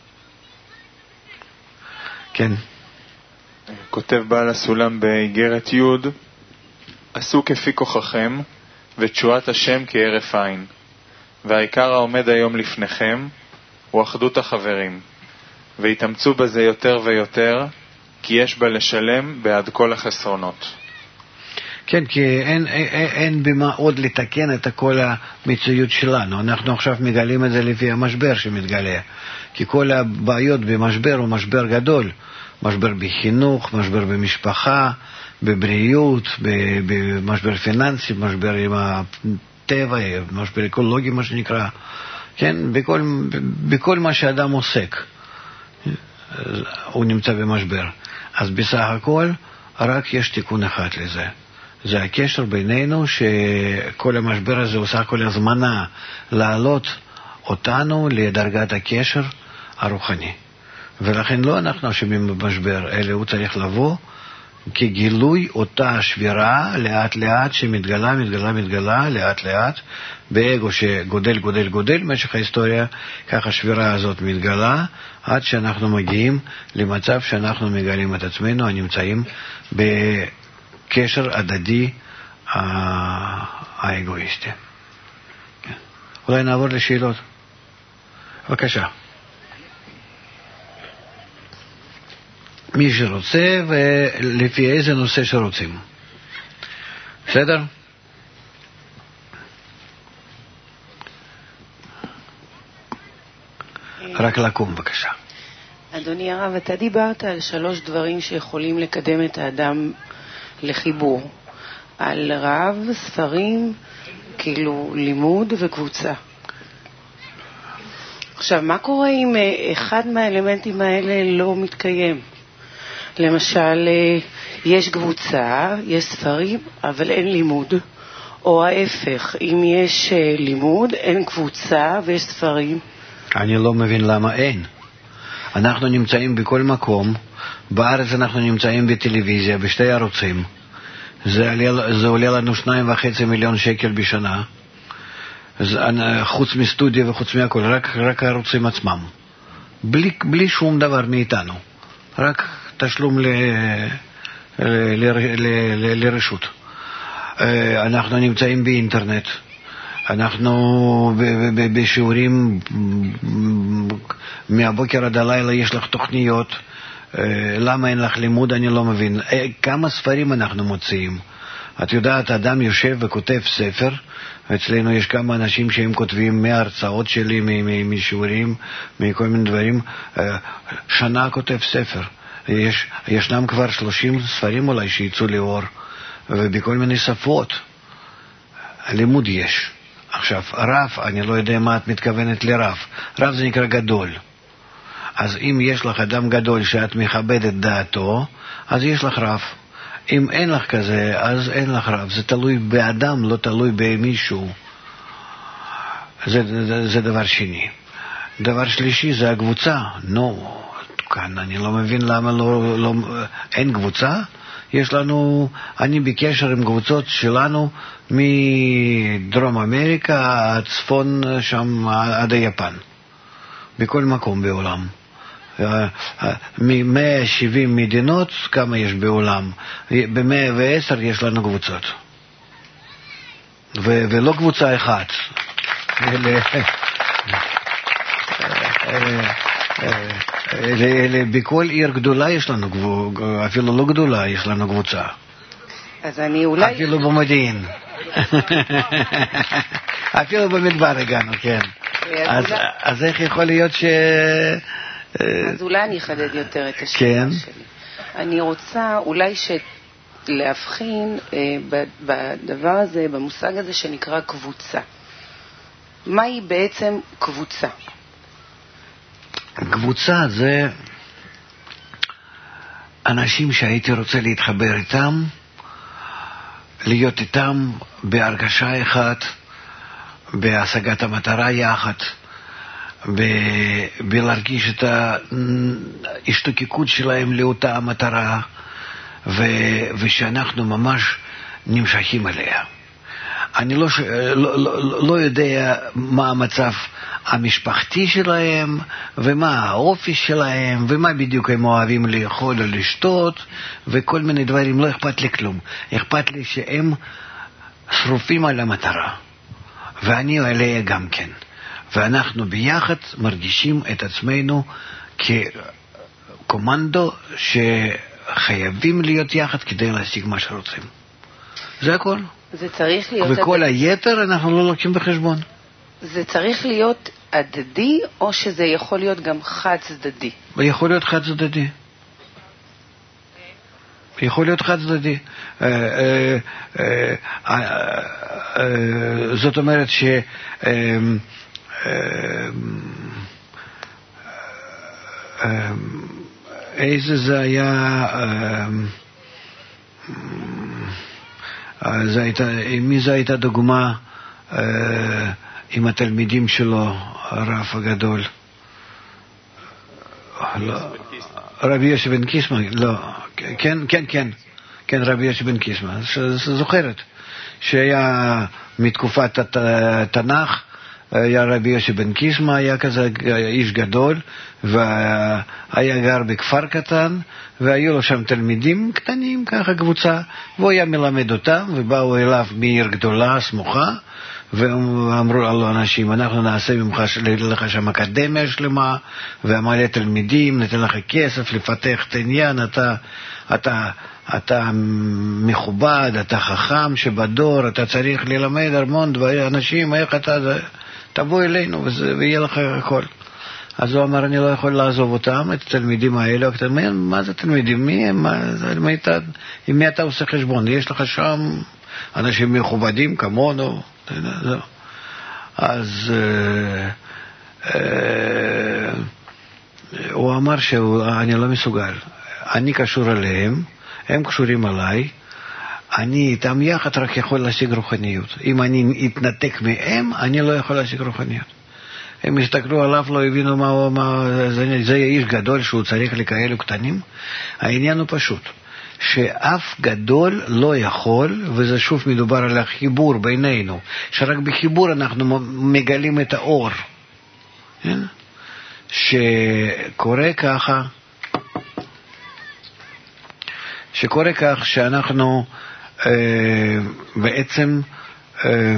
כן. כותב בעל הסולם באיגרת י', עשו כפי כוחכם ותשועת השם כהרף עין, והעיקר העומד היום לפניכם הוא אחדות החברים, והתאמצו בזה יותר ויותר, כי יש בה לשלם בעד כל החסרונות. כן, כי אין, אין, אין במה עוד לתקן את כל המציאות שלנו. אנחנו עכשיו מגלים את זה לפי המשבר שמתגלה. כי כל הבעיות במשבר הוא משבר גדול. משבר בחינוך, משבר במשפחה, בבריאות, במשבר פיננסי, משבר עם הטבע, משבר אקולוגי מה שנקרא. כן, בכל, בכל מה שאדם עוסק. הוא נמצא במשבר. אז בסך הכל רק יש תיקון אחד לזה. זה הקשר בינינו, שכל המשבר הזה הוא סך הכל הזמנה לעלות אותנו לדרגת הקשר הרוחני. ולכן לא אנחנו אשמים במשבר, אלא הוא צריך לבוא כגילוי אותה שבירה לאט לאט שמתגלה, מתגלה, מתגלה, לאט לאט, באגו שגודל, גודל, גודל במשך ההיסטוריה, ככה השבירה הזאת מתגלה, עד שאנחנו מגיעים למצב שאנחנו מגלים את עצמנו, הנמצאים בקשר הדדי האגואיסטי. אולי נעבור לשאלות. בבקשה. מי שרוצה ולפי איזה נושא שרוצים. בסדר? רק לקום בבקשה. אדוני הרב, אתה דיברת על שלוש דברים שיכולים לקדם את האדם לחיבור. על רב, ספרים, כאילו לימוד וקבוצה. עכשיו, מה קורה אם אחד מהאלמנטים האלה לא מתקיים? למשל, יש קבוצה, יש ספרים, אבל אין לימוד. או ההפך, אם יש לימוד, אין קבוצה ויש ספרים. אני לא מבין למה אין. אנחנו נמצאים בכל מקום. בארץ אנחנו נמצאים בטלוויזיה, בשתי ערוצים. זה עולה, זה עולה לנו שניים וחצי מיליון שקל בשנה. זה, חוץ מסטודיה וחוץ מהכל, רק, רק הערוצים עצמם. בלי, בלי שום דבר מאיתנו. רק תשלום ל, ל, ל, ל, ל, לרשות. אנחנו נמצאים באינטרנט. אנחנו בשיעורים מהבוקר עד הלילה יש לך תוכניות. למה אין לך לימוד? אני לא מבין. כמה ספרים אנחנו מוציאים? את יודעת, אדם יושב וכותב ספר, אצלנו יש כמה אנשים שהם כותבים מההרצאות שלי, משיעורים, מכל מיני דברים, שנה כותב ספר. יש, ישנם כבר שלושים ספרים אולי שיצאו לאור, ובכל מיני שפות. לימוד יש. עכשיו, רב, אני לא יודע מה את מתכוונת לרב. רב זה נקרא גדול. אז אם יש לך אדם גדול שאת מכבדת דעתו, אז יש לך רב. אם אין לך כזה, אז אין לך רב. זה תלוי באדם, לא תלוי במישהו. זה, זה, זה דבר שני. דבר שלישי זה הקבוצה. נו, כאן אני לא מבין למה לא, לא, אין קבוצה. יש לנו, אני בקשר עם קבוצות שלנו מדרום אמריקה עד צפון שם עד היפן. בכל מקום בעולם. מ-מאה ושבעים מדינות, כמה יש בעולם? ב-מאה ועשר יש לנו קבוצות. ו- ולא קבוצה אחת. בכל עיר גדולה יש לנו, אפילו לא גדולה, יש לנו קבוצה. אז אני אולי... אפילו במודיעין. אפילו במדבר הגענו, כן. אז איך יכול להיות ש... אז אולי אני אחדד יותר את השאלה שלי. אני רוצה אולי להבחין בדבר הזה, במושג הזה שנקרא קבוצה. מהי בעצם קבוצה? קבוצה זה אנשים שהייתי רוצה להתחבר איתם, להיות איתם בהרגשה אחת, בהשגת המטרה יחד, בלהרגיש את ההשתוקקות שלהם לאותה המטרה, ושאנחנו ממש נמשכים אליה. אני לא, לא, לא, לא יודע מה המצב המשפחתי שלהם, ומה האופי שלהם, ומה בדיוק הם אוהבים לאכול או לשתות, וכל מיני דברים. לא אכפת לי כלום. אכפת לי שהם שרופים על המטרה, ואני עליה גם כן. ואנחנו ביחד מרגישים את עצמנו כקומנדו שחייבים להיות יחד כדי להשיג מה שרוצים. זה הכל. זה צריך להיות... וכל היתר אנחנו לא לוקחים בחשבון. זה צריך להיות הדדי, או שזה יכול להיות גם חד צדדי? יכול להיות חד צדדי. יכול להיות חד צדדי. זאת אומרת ש... איזה זה היה... זה הייתה, מי זה הייתה דוגמה אה, עם התלמידים שלו, הרב הגדול? לא, רבי יוסף בן קיסמא, לא, כן, כן, כן, כן, רבי יוסף בן קיסמא, זוכרת, שהיה מתקופת התנ"ך, היה רבי יוסף בן קיסמא, היה כזה איש גדול, והיה גר בכפר קטן, והיו לו שם תלמידים קטנים, ככה קבוצה, והוא היה מלמד אותם, ובאו אליו מעיר גדולה, סמוכה, ואמרו לו אנשים, אנחנו נעשה ממך, לך שם אקדמיה שלמה, והמלא תלמידים, ניתן לך כסף לפתח את העניין, אתה, אתה, אתה מכובד, אתה חכם שבדור, אתה צריך ללמד המון אנשים, איך אתה, זה, תבוא אלינו ויהיה לך הכל. אז הוא אמר, אני לא יכול לעזוב אותם, את התלמידים האלה. מה זה תלמידים? מי הם? עם מי אתה עושה חשבון? יש לך שם אנשים מכובדים כמונו. אז הוא אמר שאני לא מסוגל. אני קשור אליהם, הם קשורים עליי, אני איתם יחד רק יכול להשיג רוחניות. אם אני אתנתק מהם, אני לא יכול להשיג רוחניות. הם הסתכלו עליו, לא הבינו מה, מה זה, זה איש גדול שהוא צריך לכאלו קטנים. העניין הוא פשוט, שאף גדול לא יכול, וזה שוב מדובר על החיבור בינינו, שרק בחיבור אנחנו מגלים את האור. שקורה ככה, שקורה כך שאנחנו אה, בעצם אה,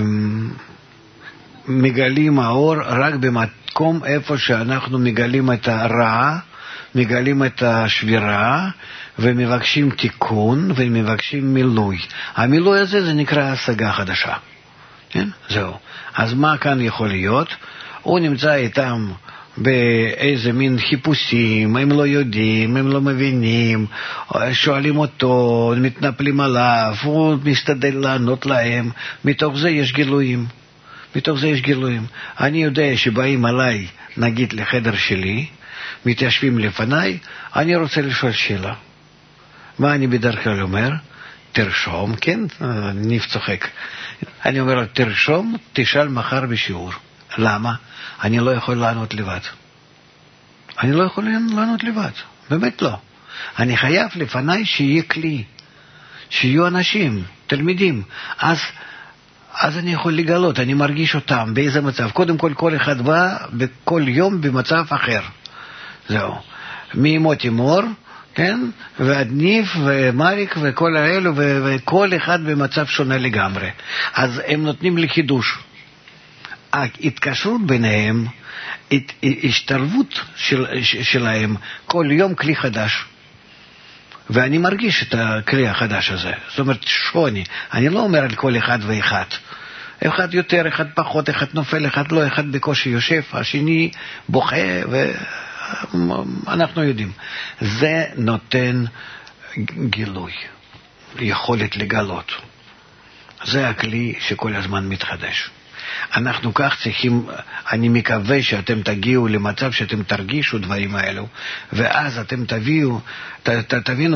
מגלים האור רק במקום איפה שאנחנו מגלים את הרע, מגלים את השבירה, ומבקשים תיקון ומבקשים מילוי. המילוי הזה זה נקרא השגה חדשה. כן? זהו. אז מה כאן יכול להיות? הוא נמצא איתם באיזה מין חיפושים, הם לא יודעים, הם לא מבינים, שואלים אותו, מתנפלים עליו, הוא משתדל לענות להם. מתוך זה יש גילויים. מתוך זה יש גילויים. אני יודע שבאים עליי, נגיד לחדר שלי, מתיישבים לפניי, אני רוצה לשאול שאלה. מה אני בדרך כלל אומר? תרשום, כן? אני צוחק. אני אומר לו, תרשום, תשאל מחר בשיעור. למה? אני לא יכול לענות לבד. אני לא יכול לענות לבד. באמת לא. אני חייב לפניי שיהיה כלי. שיהיו אנשים, תלמידים. אז, אז אני יכול לגלות, אני מרגיש אותם, באיזה מצב. קודם כל, כל אחד בא בכל יום במצב אחר. זהו. מאמות אמור, כן? ועד ניף ומריק וכל האלו, וכל אחד במצב שונה לגמרי. אז הם נותנים לי חידוש. ההתקשרות ביניהם השתלבות של, שלהם, כל יום כלי חדש. ואני מרגיש את הכלי החדש הזה. זאת אומרת, שוני. אני לא אומר על כל אחד ואחד. אחד יותר, אחד פחות, אחד נופל, אחד לא, אחד בקושי יושב, השני בוכה, ואנחנו יודעים. זה נותן גילוי, יכולת לגלות. זה הכלי שכל הזמן מתחדש. אנחנו כך צריכים, אני מקווה שאתם תגיעו למצב שאתם תרגישו דברים האלו, ואז אתם תביאו, ת, ת, תבינו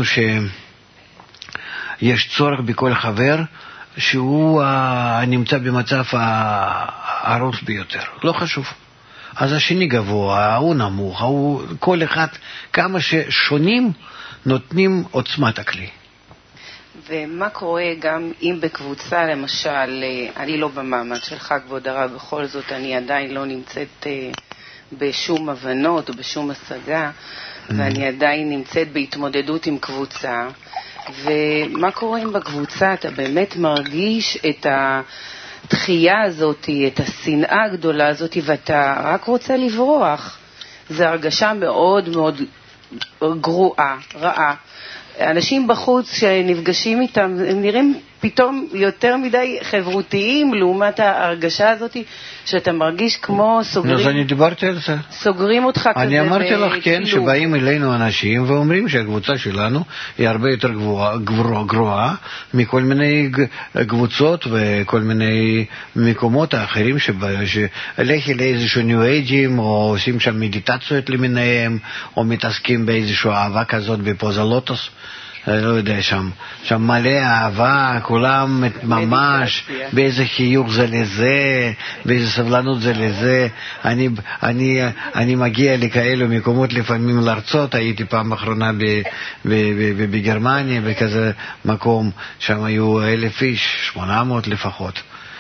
שיש צורך בכל חבר שהוא נמצא במצב הערוץ ביותר. לא חשוב. אז השני גבוה, הוא נמוך, הוא, כל אחד, כמה ששונים נותנים עוצמת הכלי. ומה קורה גם אם בקבוצה, למשל, אני לא במעמד שלך, כבוד הרב, בכל זאת אני עדיין לא נמצאת בשום הבנות או בשום השגה, ואני עדיין נמצאת בהתמודדות עם קבוצה, ומה קורה אם בקבוצה אתה באמת מרגיש את התחייה הזאת, את השנאה הגדולה הזאת, ואתה רק רוצה לברוח. זו הרגשה מאוד מאוד גרועה, רעה. אנשים בחוץ שנפגשים איתם, הם נראים פתאום יותר מדי חברותיים, לעומת ההרגשה הזאת שאתה מרגיש כמו סוגרים... אז אני דיברתי על זה. סוגרים אותך כזה... אני אמרתי לך, כן, שבאים אלינו אנשים ואומרים שהקבוצה שלנו היא הרבה יותר גבוהה, גרועה מכל מיני קבוצות וכל מיני מקומות האחרים, שלכי לאיזשהו ניו אייג'ים, או עושים שם מדיטציות למיניהם, או מתעסקים באיזשהו אהבה כזאת בפוזלוטוס. אני לא יודע, שם, שם מלא אהבה, כולם ממש, באיזה חיוך זה לזה, באיזה סבלנות זה לזה. אני, אני, אני מגיע לכאלו מקומות לפעמים לארצות, הייתי פעם אחרונה ב, ב, ב, ב, בגרמניה, בכזה מקום, שם היו אלף איש, שמונה מאות לפחות,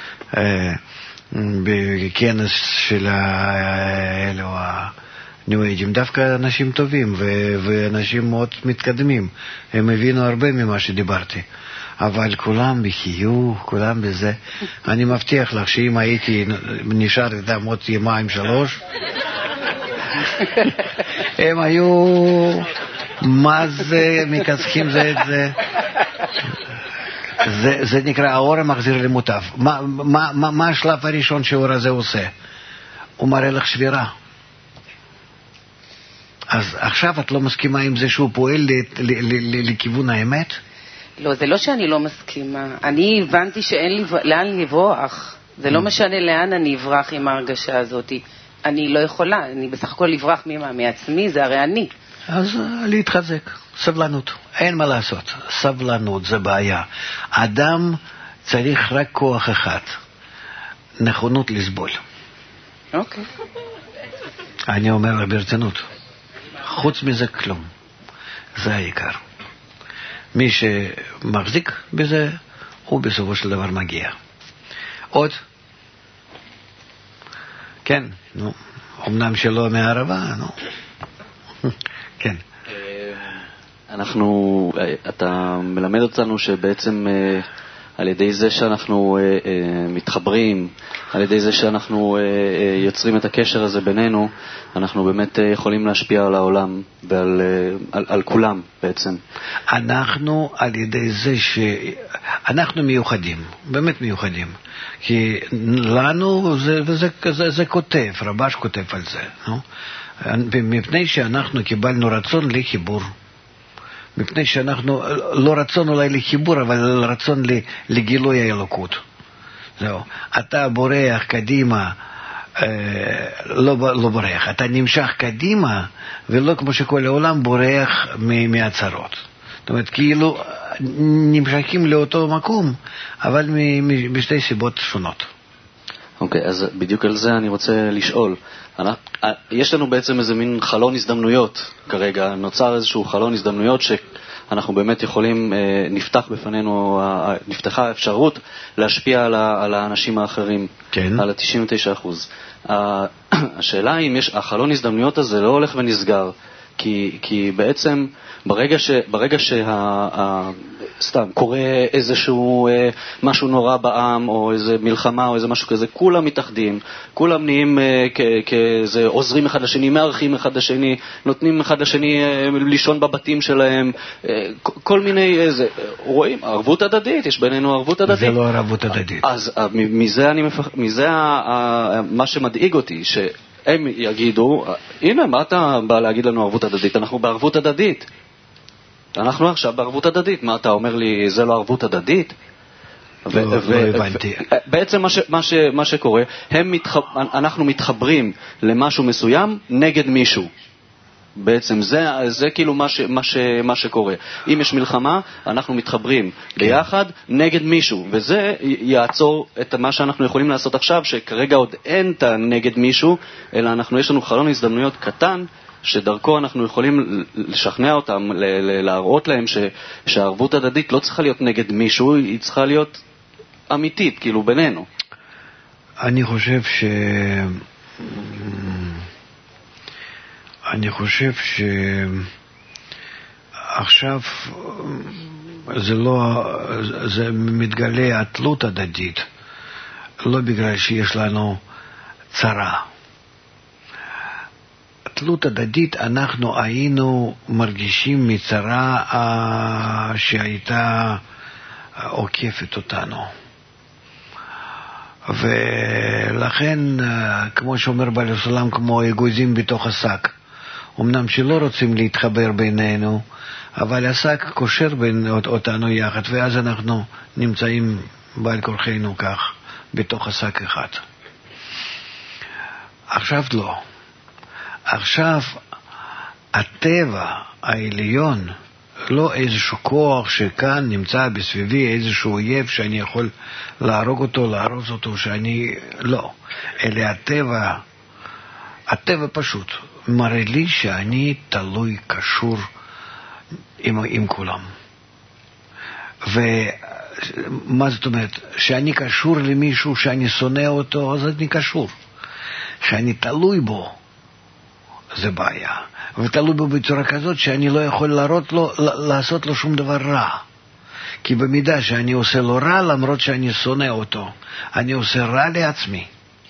בכנס של האלו ה... ניו אייג'ים, דווקא אנשים טובים ו- ואנשים מאוד מתקדמים. הם הבינו הרבה ממה שדיברתי. אבל כולם בחיוך, כולם בזה. אני מבטיח לך שאם הייתי נשאר איתם עוד ימיים שלוש, הם היו מה זה מכסחים זה את זה. זה, זה נקרא האור המחזיר למוטב. מה, מה, מה, מה השלב הראשון שהאור הזה עושה? הוא מראה לך שבירה. אז עכשיו את לא מסכימה עם זה שהוא פועל לכיוון האמת? לא, זה לא שאני לא מסכימה. אני הבנתי שאין לי לאן לברוח. זה לא משנה לאן אני אברח עם ההרגשה הזאת. אני לא יכולה. אני בסך הכל לברח ממה? מעצמי, זה הרי אני. אז להתחזק. סבלנות. אין מה לעשות. סבלנות זה בעיה. אדם צריך רק כוח אחד. נכונות לסבול. אוקיי. אני אומר לה ברצינות. חוץ מזה כלום. זה העיקר. מי שמחזיק בזה, הוא בסופו של דבר מגיע. עוד? כן, נו. אמנם שלא מהערבה, נו. כן. אנחנו, אתה מלמד אותנו שבעצם על ידי זה שאנחנו מתחברים, על ידי זה שאנחנו יוצרים את הקשר הזה בינינו, אנחנו באמת יכולים להשפיע על העולם ועל על, על כולם בעצם. אנחנו על ידי זה שאנחנו מיוחדים, באמת מיוחדים. כי לנו זה, וזה, זה, זה כותב, רבש כותב על זה. נו? מפני שאנחנו קיבלנו רצון לחיבור. מפני שאנחנו, לא רצון אולי לחיבור, אבל רצון לגילוי האלוקות. זהו. אתה בורח קדימה, אה, לא, לא בורח, אתה נמשך קדימה, ולא כמו שכל העולם בורח מהצרות. זאת אומרת, כאילו נמשכים לאותו מקום, אבל בשתי סיבות שונות. אוקיי, okay, אז בדיוק על זה אני רוצה לשאול. יש לנו בעצם איזה מין חלון הזדמנויות כרגע, נוצר איזשהו חלון הזדמנויות שאנחנו באמת יכולים, נפתח בפנינו, נפתחה האפשרות להשפיע על האנשים האחרים, כן. על ה-תשעים ותשעה אחוז. השאלה אם יש, החלון הזדמנויות הזה לא הולך ונסגר, כי, כי בעצם ברגע, ש, ברגע שה, סתם, קורה איזשהו אה, משהו נורא בעם, או איזה מלחמה, או איזה משהו כזה, כולם מתאחדים, כולם נהיים אה, כזה, עוזרים אחד לשני, מערכים אחד לשני, נותנים אחד לשני אה, לישון בבתים שלהם, אה, כל מיני, איזה, רואים, ערבות הדדית, יש בינינו ערבות הדדית. זה לא ערבות הדדית. אז אה, מזה, אני מפח... מזה אה, מה שמדאיג אותי, שהם יגידו, הנה, מה אתה בא להגיד לנו ערבות הדדית? אנחנו בערבות הדדית. אנחנו עכשיו בערבות הדדית. מה אתה אומר לי, זה לא ערבות הדדית? לא, לא הבנתי. בעצם מה, ש, מה, ש, מה שקורה, הם מתח... אנחנו מתחברים למשהו מסוים נגד מישהו. בעצם זה, זה כאילו מה, ש, מה, ש, מה שקורה. אם יש מלחמה, אנחנו מתחברים ביחד נגד מישהו, וזה יעצור את מה שאנחנו יכולים לעשות עכשיו, שכרגע עוד אין את נגד מישהו, אלא אנחנו, יש לנו חלון הזדמנויות קטן, שדרכו אנחנו יכולים לשכנע אותם, להראות להם ש, שהערבות הדדית לא צריכה להיות נגד מישהו, היא צריכה להיות אמיתית, כאילו בינינו. אני חושב ש... אני חושב שעכשיו זה לא, זה מתגלה התלות הדדית, לא בגלל שיש לנו צרה. תלות הדדית, אנחנו היינו מרגישים מצרה שהייתה עוקפת אותנו. ולכן, כמו שאומר בעל הסולם, כמו אגוזים בתוך השק. אמנם שלא רוצים להתחבר בינינו, אבל השק קושר בין אותנו יחד, ואז אנחנו נמצאים בעל כורחנו כך, בתוך השק אחד. עכשיו לא. עכשיו הטבע העליון, לא איזשהו כוח שכאן נמצא בסביבי, איזשהו אויב שאני יכול להרוג אותו, להרוס אותו, שאני לא. אלא הטבע, הטבע פשוט מראה לי שאני תלוי, קשור עם, עם כולם. ומה זאת אומרת? שאני קשור למישהו, שאני שונא אותו, אז אני קשור. שאני תלוי בו, זה בעיה. ותלוי בו בצורה כזאת שאני לא יכול להראות לו, לעשות לו שום דבר רע. כי במידה שאני עושה לו רע, למרות שאני שונא אותו, אני עושה רע לעצמי.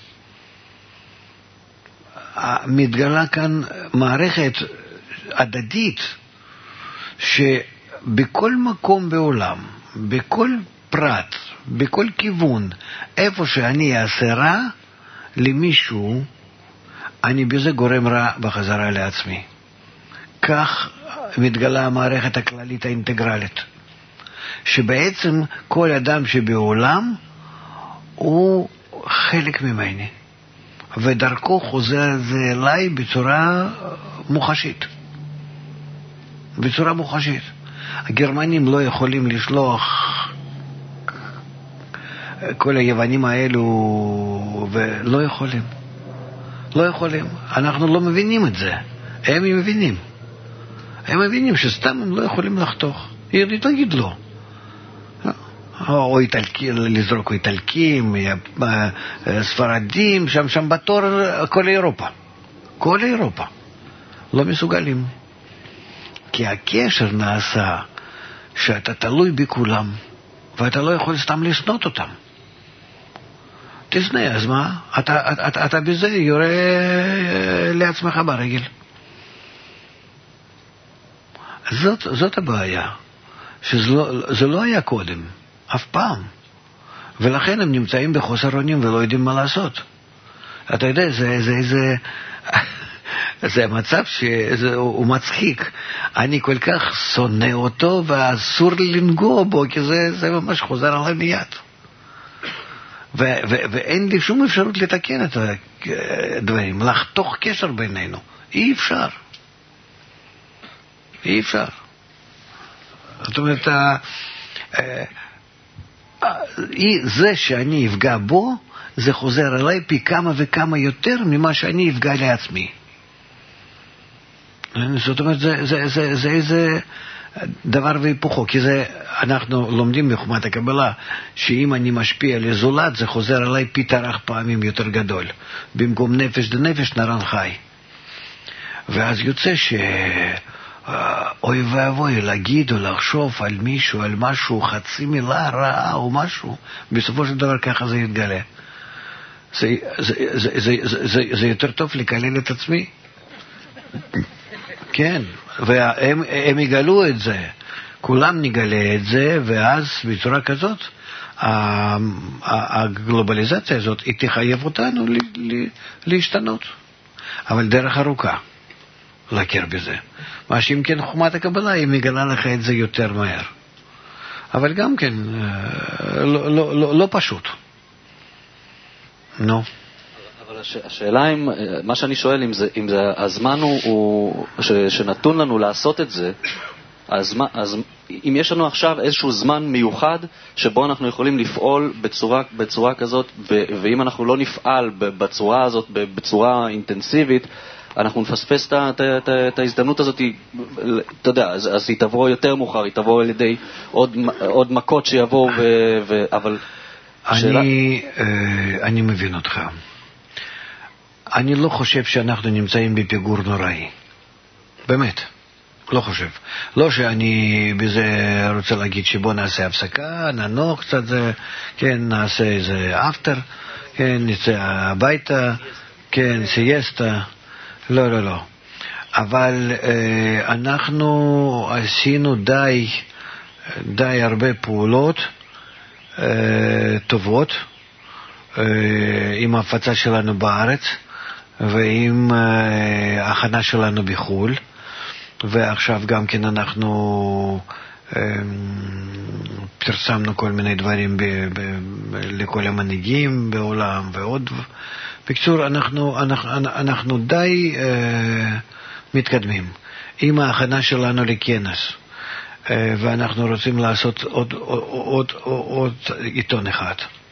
מתגלה כאן מערכת הדדית, שבכל מקום בעולם, בכל פרט, בכל כיוון, איפה שאני אעשה רע למישהו, אני בזה גורם רע בחזרה לעצמי. כך מתגלה המערכת הכללית האינטגרלית, שבעצם כל אדם שבעולם הוא חלק ממני, ודרכו חוזר זה אליי בצורה מוחשית. בצורה מוחשית. הגרמנים לא יכולים לשלוח כל היוונים האלו, ולא יכולים. לא יכולים. אנחנו לא מבינים את זה. הם מבינים. הם מבינים שסתם הם לא יכולים לחתוך. תגיד לא. או איטלקי, לזרוק איטלקים, ספרדים, שם שם בתור כל אירופה. כל אירופה. לא מסוגלים. כי הקשר נעשה שאתה תלוי בכולם, ואתה לא יכול סתם לשנות אותם. תשנה, אז מה? אתה, אתה, אתה בזה יורה לעצמך ברגל. זאת, זאת הבעיה. שזה לא, זה לא היה קודם. אף פעם. ולכן הם נמצאים בחוסר אונים ולא יודעים מה לעשות. אתה יודע, זה, זה, זה, זה מצב שהוא מצחיק. אני כל כך שונא אותו ואסור לנגוע בו, כי זה, זה ממש חוזר עליי מיד. ו- ו- ואין לי שום אפשרות לתקן את הדברים, לחתוך קשר בינינו. אי אפשר. אי אפשר. זאת אומרת, זה שאני אפגע בו, זה חוזר אליי פי כמה וכמה יותר ממה שאני אפגע לעצמי. זאת אומרת, זה, זה, זה, זה איזה דבר והיפוכו, כי זה, אנחנו לומדים בחוכמת הקבלה, שאם אני משפיע לזולת, זה חוזר אליי פי תרח פעמים יותר גדול. במקום נפש דנפש נרן חי. ואז יוצא אוי ואבוי, להגיד או לחשוב על מישהו, על משהו, חצי מילה רעה או משהו, בסופו של דבר ככה זה יתגלה. זה, זה, זה, זה, זה, זה, זה יותר טוב לקלל את עצמי. כן, והם הם יגלו את זה, כולם נגלה את זה, ואז בצורה כזאת, הגלובליזציה הזאת, היא תחייב אותנו להשתנות. אבל דרך ארוכה, להכיר בזה. מה שאם כן חומת הקבלה, היא מגלה לך את זה יותר מהר. אבל גם כן, לא, לא, לא, לא פשוט. נו. אבל הש, השאלה אם, מה שאני שואל, אם זה, אם זה הזמן הוא, הוא ש, שנתון לנו לעשות את זה, אז, אז אם יש לנו עכשיו איזשהו זמן מיוחד שבו אנחנו יכולים לפעול בצורה, בצורה כזאת, ו, ואם אנחנו לא נפעל בצורה הזאת, בצורה אינטנסיבית, אנחנו נפספס את ההזדמנות הזאת, אתה יודע, אז, אז היא תבוא יותר מאוחר, היא תבוא על ידי עוד, עוד מכות שיבואו, ו, ו, אבל... אני, שאלה... אני מבין אותך. אני לא חושב שאנחנו נמצאים בפיגור נוראי. באמת. לא חושב. לא שאני בזה רוצה להגיד שבוא נעשה הפסקה, ננוח קצת, זה, כן, נעשה איזה אפטר, כן, נצא הביתה, כן, סייסטה. לא, לא, לא. אבל אה, אנחנו עשינו די, די הרבה פעולות אה, טובות אה, עם ההפצה שלנו בארץ ועם אה, ההכנה שלנו בחול. ועכשיו גם כן אנחנו אה, פרסמנו כל מיני דברים ב, ב, ב, לכל המנהיגים בעולם ועוד. בקצור, אנחנו, אנחנו, אנחנו די אה, מתקדמים עם ההכנה שלנו לכנס, אה, ואנחנו רוצים לעשות עוד, עוד, עוד, עוד עיתון אחד.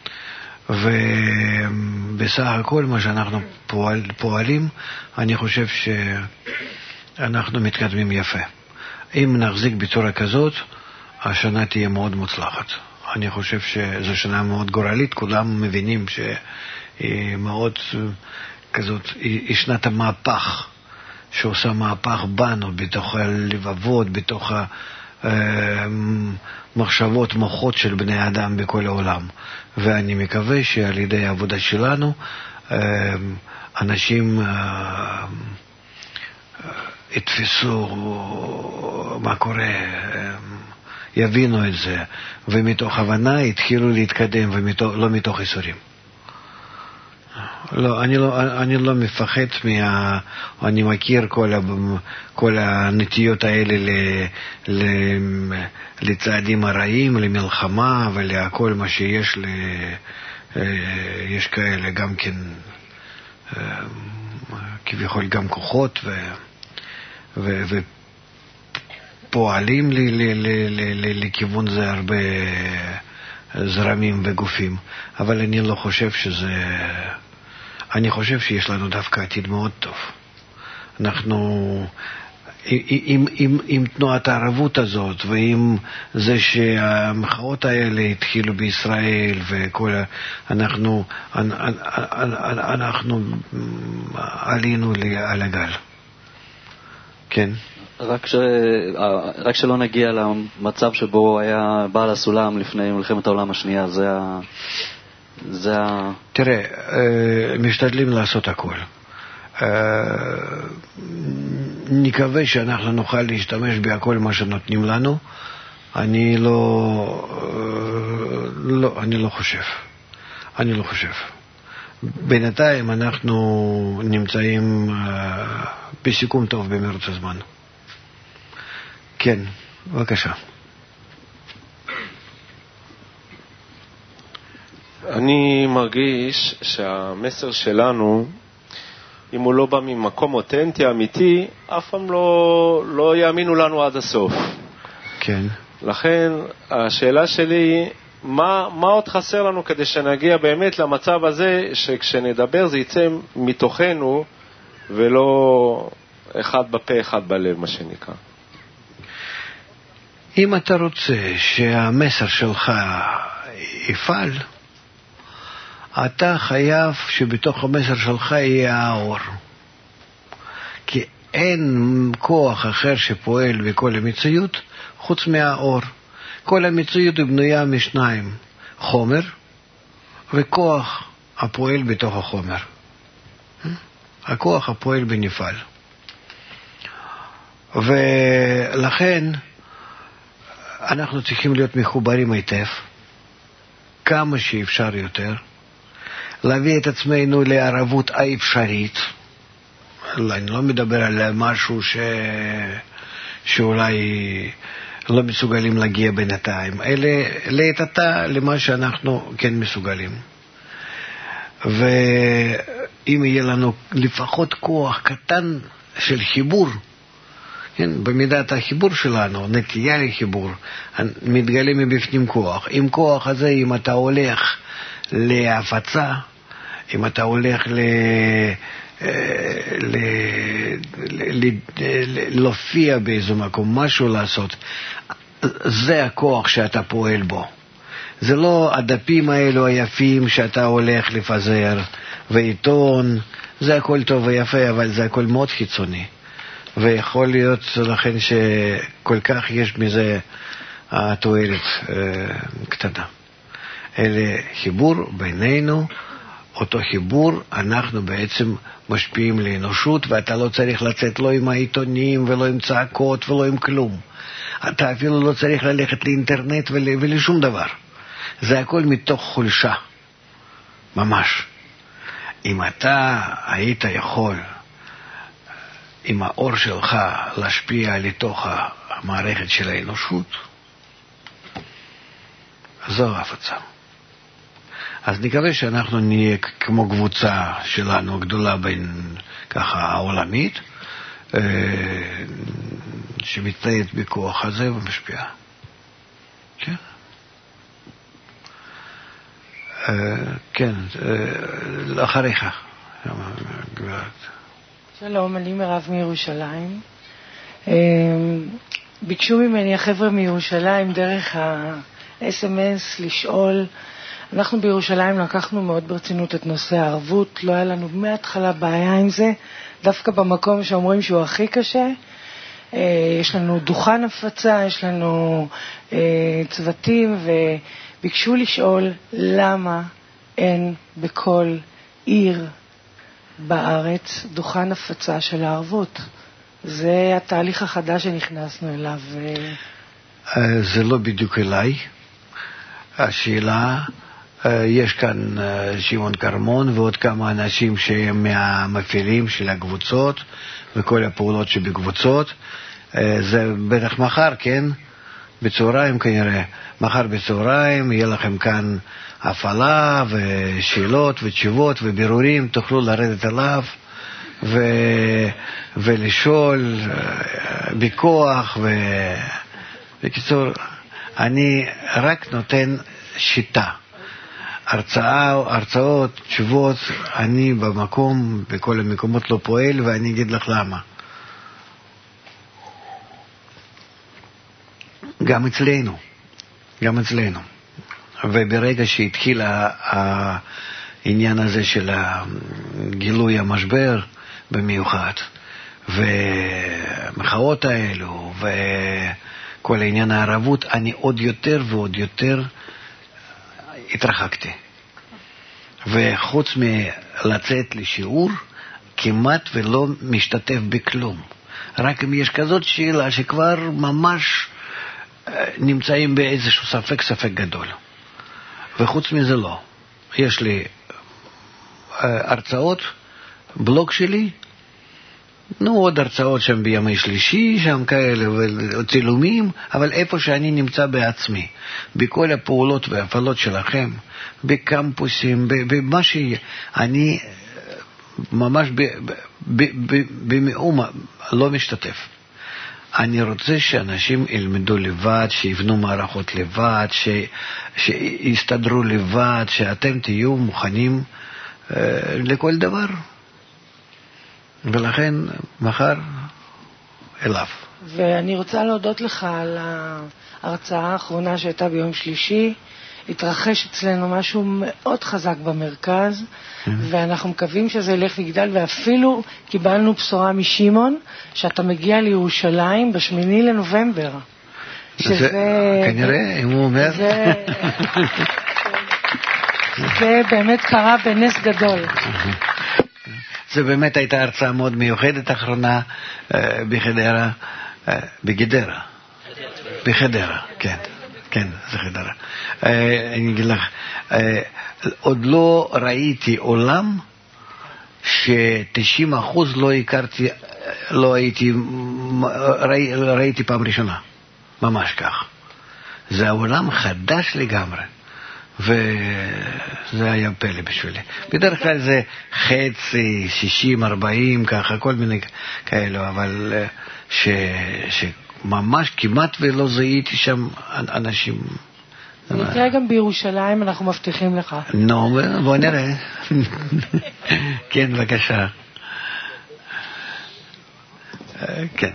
ובסך הכל מה שאנחנו פועל, פועלים, אני חושב שאנחנו מתקדמים יפה. אם נחזיק בצורה כזאת, השנה תהיה מאוד מוצלחת. אני חושב שזו שנה מאוד גורלית, כולם מבינים שהיא מאוד כזאת, היא שנת המהפך, שעושה מהפך בנו, בתוך הלבבות, בתוך המחשבות, מוחות של בני אדם בכל העולם. ואני מקווה שעל ידי העבודה שלנו, אנשים יתפסו מה קורה, יבינו את זה, ומתוך הבנה יתחילו להתקדם, ולא מתוך איסורים. לא, אני לא, אני לא מפחד מה... אני מכיר כל, ה, כל הנטיות האלה ל, ל, לצעדים הרעים, למלחמה ולכל מה שיש, ל, יש כאלה גם כן, כביכול גם כוחות ו, ו, ופועלים ל, ל, ל, ל, ל, לכיוון זה הרבה זרמים וגופים, אבל אני לא חושב שזה... אני חושב שיש לנו דווקא עתיד מאוד טוב. אנחנו, עם, עם, עם תנועת הערבות הזאת, ועם זה שהמחאות האלה התחילו בישראל, וכל, אנחנו, אנחנו עלינו על הגל. כן. רק, ש... רק שלא נגיע למצב שבו היה בעל הסולם לפני מלחמת העולם השנייה, זה ה... זה ה... תראה, משתדלים לעשות הכל. נקווה שאנחנו נוכל להשתמש בהכל מה שנותנים לנו. אני לא, לא, אני לא חושב. אני לא חושב. בינתיים אנחנו נמצאים בסיכום טוב במרוץ הזמן. כן, בבקשה. אני מרגיש שהמסר שלנו, אם הוא לא בא ממקום אותנטי, אמיתי, אף פעם לא, לא יאמינו לנו עד הסוף. כן. לכן, השאלה שלי, מה, מה עוד חסר לנו כדי שנגיע באמת למצב הזה, שכשנדבר זה יצא מתוכנו, ולא אחד בפה, אחד בלב, מה שנקרא. אם אתה רוצה שהמסר שלך יפעל, אתה חייב שבתוך המסר שלך יהיה האור. כי אין כוח אחר שפועל בכל המציאות חוץ מהאור. כל המציאות היא בנויה משניים, חומר וכוח הפועל בתוך החומר. הכוח הפועל בנפעל. ולכן אנחנו צריכים להיות מחוברים היטב, כמה שאפשר יותר, להביא את עצמנו לערבות האפשרית. אני לא מדבר על משהו ש... שאולי לא מסוגלים להגיע בינתיים, אלא לעת עתה למה שאנחנו כן מסוגלים. ואם יהיה לנו לפחות כוח קטן של חיבור, כן, במידת החיבור שלנו, נטייה לחיבור, מתגלה מבפנים כוח. עם כוח הזה, אם אתה הולך להפצה, אם אתה הולך ל... ל... ל... ל... להופיע באיזה מקום, משהו לעשות, זה הכוח שאתה פועל בו. זה לא הדפים האלו היפים שאתה הולך לפזר, ועיתון, זה הכל טוב ויפה, אבל זה הכל מאוד חיצוני. ויכול להיות לכן שכל כך יש מזה התועלת אה, קטנה. אלה חיבור בינינו, אותו חיבור אנחנו בעצם משפיעים לאנושות, ואתה לא צריך לצאת לא עם העיתונים ולא עם צעקות ולא עם כלום. אתה אפילו לא צריך ללכת לאינטרנט ול, ולשום דבר. זה הכל מתוך חולשה, ממש. אם אתה היית יכול עם האור שלך להשפיע לתוך המערכת של האנושות, זו הפצה. אז נקווה שאנחנו נהיה כמו קבוצה שלנו גדולה בין ככה העולמית, שמתנהלת בכוח הזה ומשפיעה. כן? כן, אחריך, גברת. שלום, אני מירב מירושלים. ביקשו ממני החבר'ה מירושלים דרך ה-אס אם אס לשאול. אנחנו בירושלים לקחנו מאוד ברצינות את נושא הערבות, לא היה לנו מההתחלה בעיה עם זה, דווקא במקום שאומרים שהוא הכי קשה. יש לנו דוכן הפצה, יש לנו צוותים, וביקשו לשאול למה אין בכל עיר בארץ דוכן הפצה של הערבות. זה התהליך החדש שנכנסנו אליו. זה לא בדיוק אליי. השאלה, יש כאן שמעון קרמון ועוד כמה אנשים שהם מהמפעילים של הקבוצות וכל הפעולות שבקבוצות. זה בטח מחר, כן? בצהריים כנראה. מחר בצהריים יהיה לכם כאן הפעלה ושאלות ותשובות ובירורים, תוכלו לרדת עליו ו... ולשאול בכוח. ו... בקיצור, אני רק נותן שיטה. הרצאה, הרצאות, תשובות, אני במקום, בכל המקומות לא פועל, ואני אגיד לך למה. גם אצלנו, גם אצלנו. וברגע שהתחיל העניין הזה של גילוי המשבר במיוחד, ומחאות האלו, וכל העניין הערבות, אני עוד יותר ועוד יותר התרחקתי. וחוץ מלצאת לשיעור, כמעט ולא משתתף בכלום. רק אם יש כזאת שאלה שכבר ממש נמצאים באיזשהו ספק, ספק גדול. וחוץ מזה לא. יש לי הרצאות, בלוג שלי, נו עוד הרצאות שם בימי שלישי, שם כאלה, צילומים, אבל איפה שאני נמצא בעצמי, בכל הפעולות והפעלות שלכם, בקמפוסים, במה שיהיה, אני ממש במאום לא משתתף. אני רוצה שאנשים ילמדו לבד, שיבנו מערכות לבד, ש... שיסתדרו לבד, שאתם תהיו מוכנים uh, לכל דבר. ולכן מחר אליו. ואני רוצה להודות לך על ההרצאה האחרונה שהייתה ביום שלישי. התרחש אצלנו משהו מאוד חזק במרכז, ואנחנו מקווים שזה ילך ויגדל, ואפילו קיבלנו בשורה משימון, שאתה מגיע לירושלים בשמיני לנובמבר. שזה... כנראה, אם הוא אומר. זה... זה באמת קרה בנס גדול. זה באמת הייתה הרצאה מאוד מיוחדת האחרונה בחדרה, בגדרה. בחדרה, כן. כן, זה חדרה. אני אגיד לך, עוד לא ראיתי עולם ש-תשעים אחוז לא הכרתי, לא הייתי, ראיתי פעם ראשונה. ממש כך. זה העולם חדש לגמרי. וזה היה פלא בשבילי. בדרך כלל זה חצי, שישים, ארבעים, ככה, כל מיני כאלו, אבל ש... שממש כמעט ולא זיהיתי שם אנשים. זה יקרה גם בירושלים, אנחנו מבטיחים לך. נו, בוא נראה. כן, בבקשה. כן.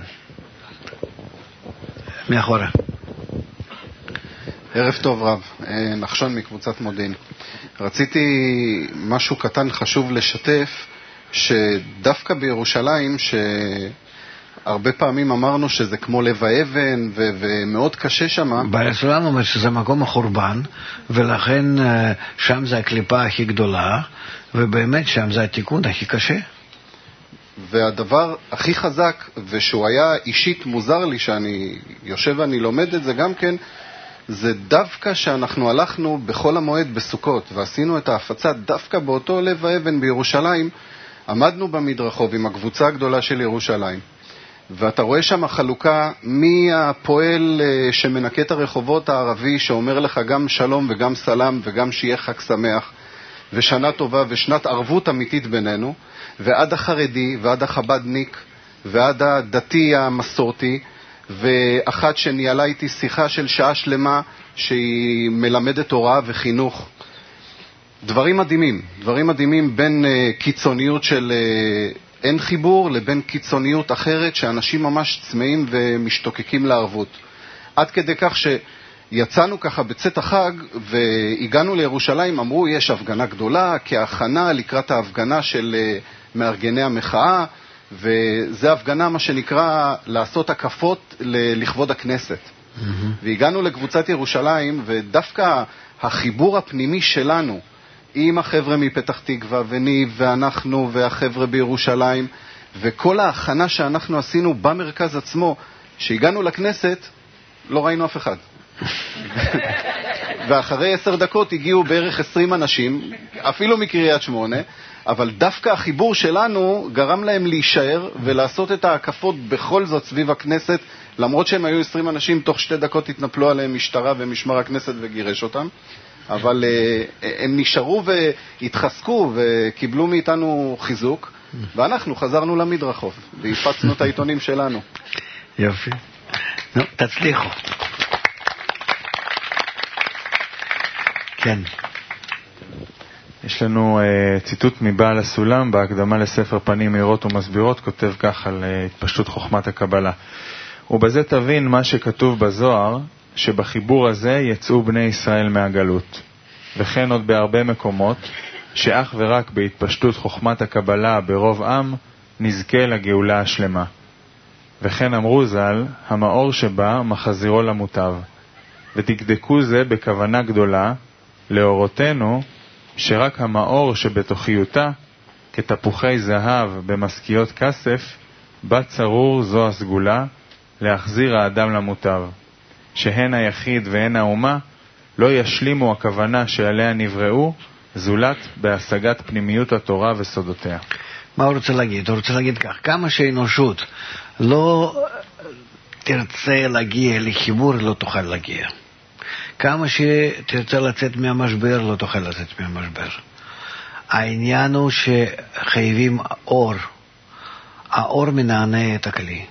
מאחורה. ערב טוב רב, נחשון מקבוצת מודיעין. רציתי משהו קטן חשוב לשתף, שדווקא בירושלים, שהרבה פעמים אמרנו שזה כמו לב האבן ו- ומאוד קשה שם. באסלאם אומר שזה מקום החורבן, ולכן שם זה הקליפה הכי גדולה, ובאמת שם זה התיקון הכי קשה. והדבר הכי חזק, ושהוא היה אישית מוזר לי, שאני יושב ואני לומד את זה גם כן, זה דווקא שאנחנו הלכנו בכל המועד בסוכות, ועשינו את ההפצה דווקא באותו לב האבן בירושלים, עמדנו במדרחוב עם הקבוצה הגדולה של ירושלים, ואתה רואה שם חלוקה מהפועל שמנקה את הרחובות הערבי, שאומר לך גם שלום וגם סלם וגם שיהיה חג שמח, ושנה טובה ושנת ערבות אמיתית בינינו, ועד החרדי ועד החבדניק ועד הדתי המסורתי, ואחת שניהלה איתי שיחה של שעה שלמה שהיא מלמדת הוראה וחינוך. דברים מדהימים, דברים מדהימים בין uh, קיצוניות של uh, אין חיבור לבין קיצוניות אחרת, שאנשים ממש צמאים ומשתוקקים לערבות. עד כדי כך שיצאנו ככה בצאת החג והגענו לירושלים, אמרו יש הפגנה גדולה כהכנה לקראת ההפגנה של uh, מארגני המחאה, וזה הפגנה מה שנקרא לעשות הקפות לכבוד הכנסת. Mm-hmm. והגענו לקבוצת ירושלים, ודווקא החיבור הפנימי שלנו עם החבר'ה מפתח תקווה וניב ואנחנו והחבר'ה בירושלים, וכל ההכנה שאנחנו עשינו במרכז עצמו, שהגענו לכנסת לא ראינו אף אחד. ואחרי עשר דקות הגיעו בערך עשרים אנשים, אפילו מקריית שמונה, אבל דווקא החיבור שלנו גרם להם להישאר ולעשות את ההקפות בכל זאת סביב הכנסת, למרות שהם היו עשרים אנשים, תוך שתי דקות התנפלו עליהם משטרה ומשמר הכנסת וגירש אותם, אבל uh, הם נשארו והתחזקו וקיבלו מאיתנו חיזוק, ואנחנו חזרנו למדרחוב והפצנו את העיתונים שלנו. יופי. נו, תצליחו. כן. יש לנו uh, ציטוט מבעל הסולם בהקדמה לספר פנים מאירות ומסבירות, כותב כך על uh, התפשטות חוכמת הקבלה. ובזה תבין מה שכתוב בזוהר, שבחיבור הזה יצאו בני ישראל מהגלות. וכן עוד בהרבה מקומות, שאך ורק בהתפשטות חוכמת הקבלה ברוב עם, נזכה לגאולה השלמה. וכן אמרו ז"ל, המאור שבה מחזירו למוטב. ותקדקו זה בכוונה גדולה, לאורותינו, שרק המאור שבתוכיותה, כתפוחי זהב במשכיות כסף, בה צרור זו הסגולה, להחזיר האדם למוטב. שהן היחיד והן האומה, לא ישלימו הכוונה שעליה נבראו, זולת בהשגת פנימיות התורה וסודותיה. מה הוא רוצה להגיד? הוא רוצה להגיד כך, כמה שהאנושות לא תרצה להגיע לחיבור, לא תוכל להגיע. כמה שתרצה לצאת מהמשבר, לא תוכל לצאת מהמשבר. העניין הוא שחייבים אור. האור מנענע את הכלי.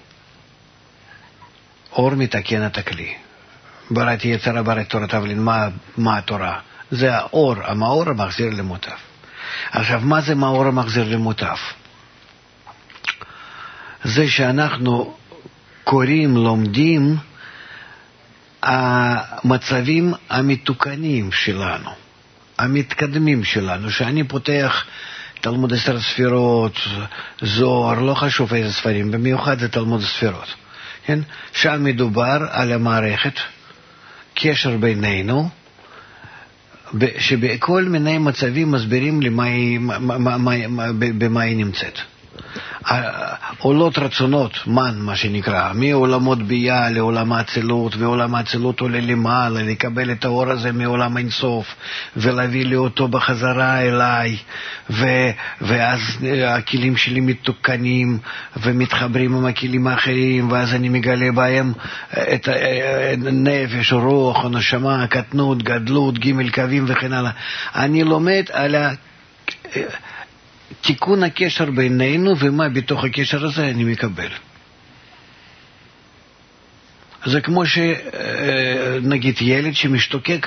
אור מתקן את הכלי. בראתי יצרה בראתי תורת אבלין, מה, מה התורה? זה האור, המאור המחזיר למוטב. עכשיו, מה זה מאור המחזיר למוטב? זה שאנחנו קוראים, לומדים, המצבים המתוקנים שלנו, המתקדמים שלנו, שאני פותח תלמוד עשר ספירות, זוהר, לא חשוב איזה ספרים, במיוחד זה תלמוד ספירות. כן? שם מדובר על המערכת, קשר בינינו, שבכל מיני מצבים מסבירים לי מה היא, מה, מה, מה, במה היא נמצאת. עולות רצונות, מן מה שנקרא, מעולמות בייה לעולם האצילות, ועולם האצילות עולה למעלה, לקבל את האור הזה מעולם האינסוף, ולהביא לי אותו בחזרה אליי, ו, ואז הכלים שלי מתוקנים, ומתחברים עם הכלים האחרים, ואז אני מגלה בהם את נפש, רוח, נשמה, קטנות, גדלות, ג' קווים וכן הלאה. אני לומד על ה... תיקון הקשר בינינו, ומה בתוך הקשר הזה אני מקבל. זה כמו שנגיד ילד שמשתוקק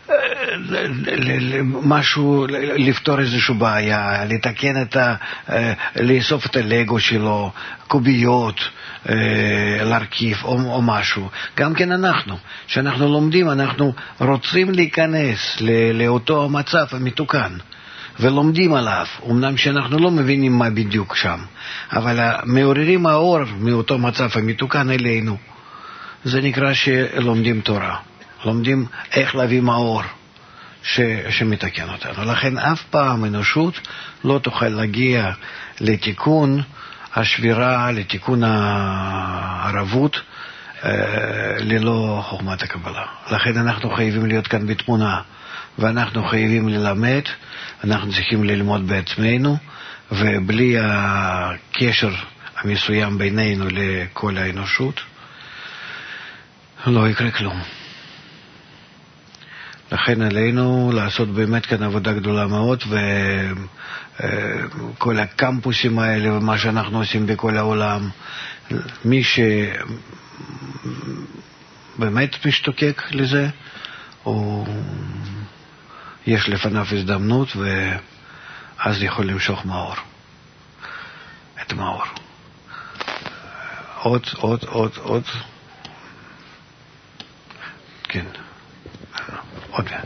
משהו, לפתור איזושהי בעיה, לתקן את ה... לאסוף את הלגו שלו, קוביות, להרכיב או, או משהו. גם כן אנחנו, שאנחנו לומדים, אנחנו רוצים להיכנס לאותו המצב המתוקן. ולומדים עליו, אמנם שאנחנו לא מבינים מה בדיוק שם, אבל מעוררים האור מאותו מצב המתוקן אלינו. זה נקרא שלומדים תורה, לומדים איך להביא מאור ש... שמתקן אותנו. לכן אף פעם אנושות לא תוכל להגיע לתיקון השבירה, לתיקון הערבות, ללא חוכמת הקבלה. לכן אנחנו חייבים להיות כאן בתמונה, ואנחנו חייבים ללמד, אנחנו צריכים ללמוד בעצמנו, ובלי הקשר המסוים בינינו לכל האנושות, לא יקרה כלום. לכן עלינו לעשות באמת כאן עבודה גדולה מאוד, וכל הקמפוסים האלה ומה שאנחנו עושים בכל העולם, מי שבאמת משתוקק לזה, הוא... יש לפניו הזדמנות, ואז יכול למשוך מאור. את מאור. עוד, עוד, עוד, עוד. כן. עוד מעט.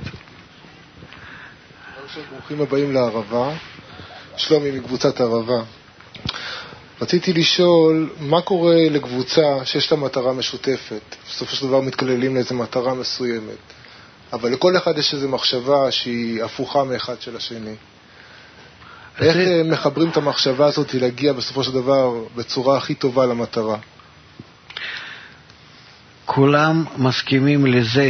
ברוכים הבאים לערבה. שלומי מקבוצת ערבה. רציתי לשאול, מה קורה לקבוצה שיש לה מטרה משותפת? בסופו של דבר מתכללים לאיזו מטרה מסוימת. אבל לכל אחד יש איזו מחשבה שהיא הפוכה מאחד של השני. איך מחברים את המחשבה הזאת להגיע בסופו של דבר בצורה הכי טובה למטרה? כולם מסכימים לזה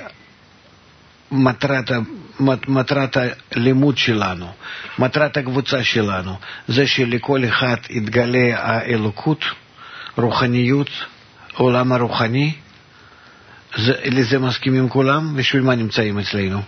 שמטרת מטרת הלימוד שלנו, מטרת הקבוצה שלנו, זה שלכל אחד יתגלה האלוקות, רוחניות, עולם הרוחני. זה, לזה מסכימים כולם? בשביל מה נמצאים אצלנו?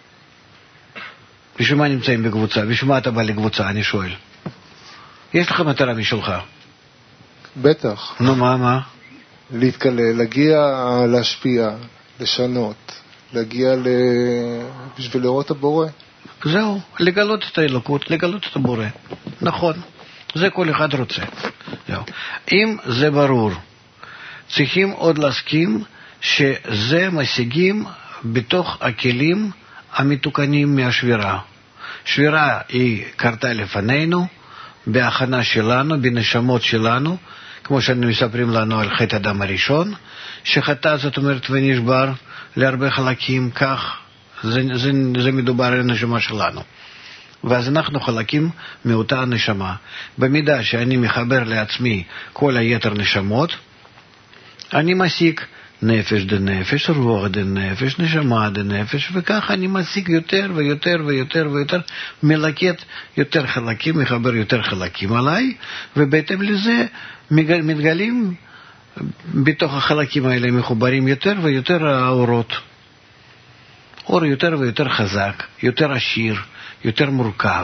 בשביל מה נמצאים בקבוצה? בשביל מה אתה בא לקבוצה? אני שואל. יש לך מטרה משלך? בטח. נו, מה, מה? להתקלל, להגיע, להשפיע, לשנות, להגיע ל... בשביל לראות הבורא. זהו, לגלות את האלוקות, לגלות את הבורא. נכון, זה כל אחד רוצה. זהו. אם זה ברור, צריכים עוד להסכים שזה משיגים בתוך הכלים המתוקנים מהשבירה. שבירה היא קרתה לפנינו, בהכנה שלנו, בנשמות שלנו, כמו שמספרים לנו על חטא אדם הראשון, שחטא זאת אומרת ונשבר להרבה חלקים, כך זה, זה, זה מדובר על הנשמה שלנו. ואז אנחנו חלקים מאותה הנשמה. במידה שאני מחבר לעצמי כל היתר נשמות, אני משיג נפש דנפש, רוח דנפש, נשמה דנפש, וכך אני משיג יותר ויותר ויותר ויותר, מלקט יותר חלקים, מחבר יותר חלקים עליי, ובהתאם לזה מתגלים בתוך החלקים האלה מחוברים יותר ויותר האורות. אור יותר ויותר חזק, יותר עשיר, יותר מורכב.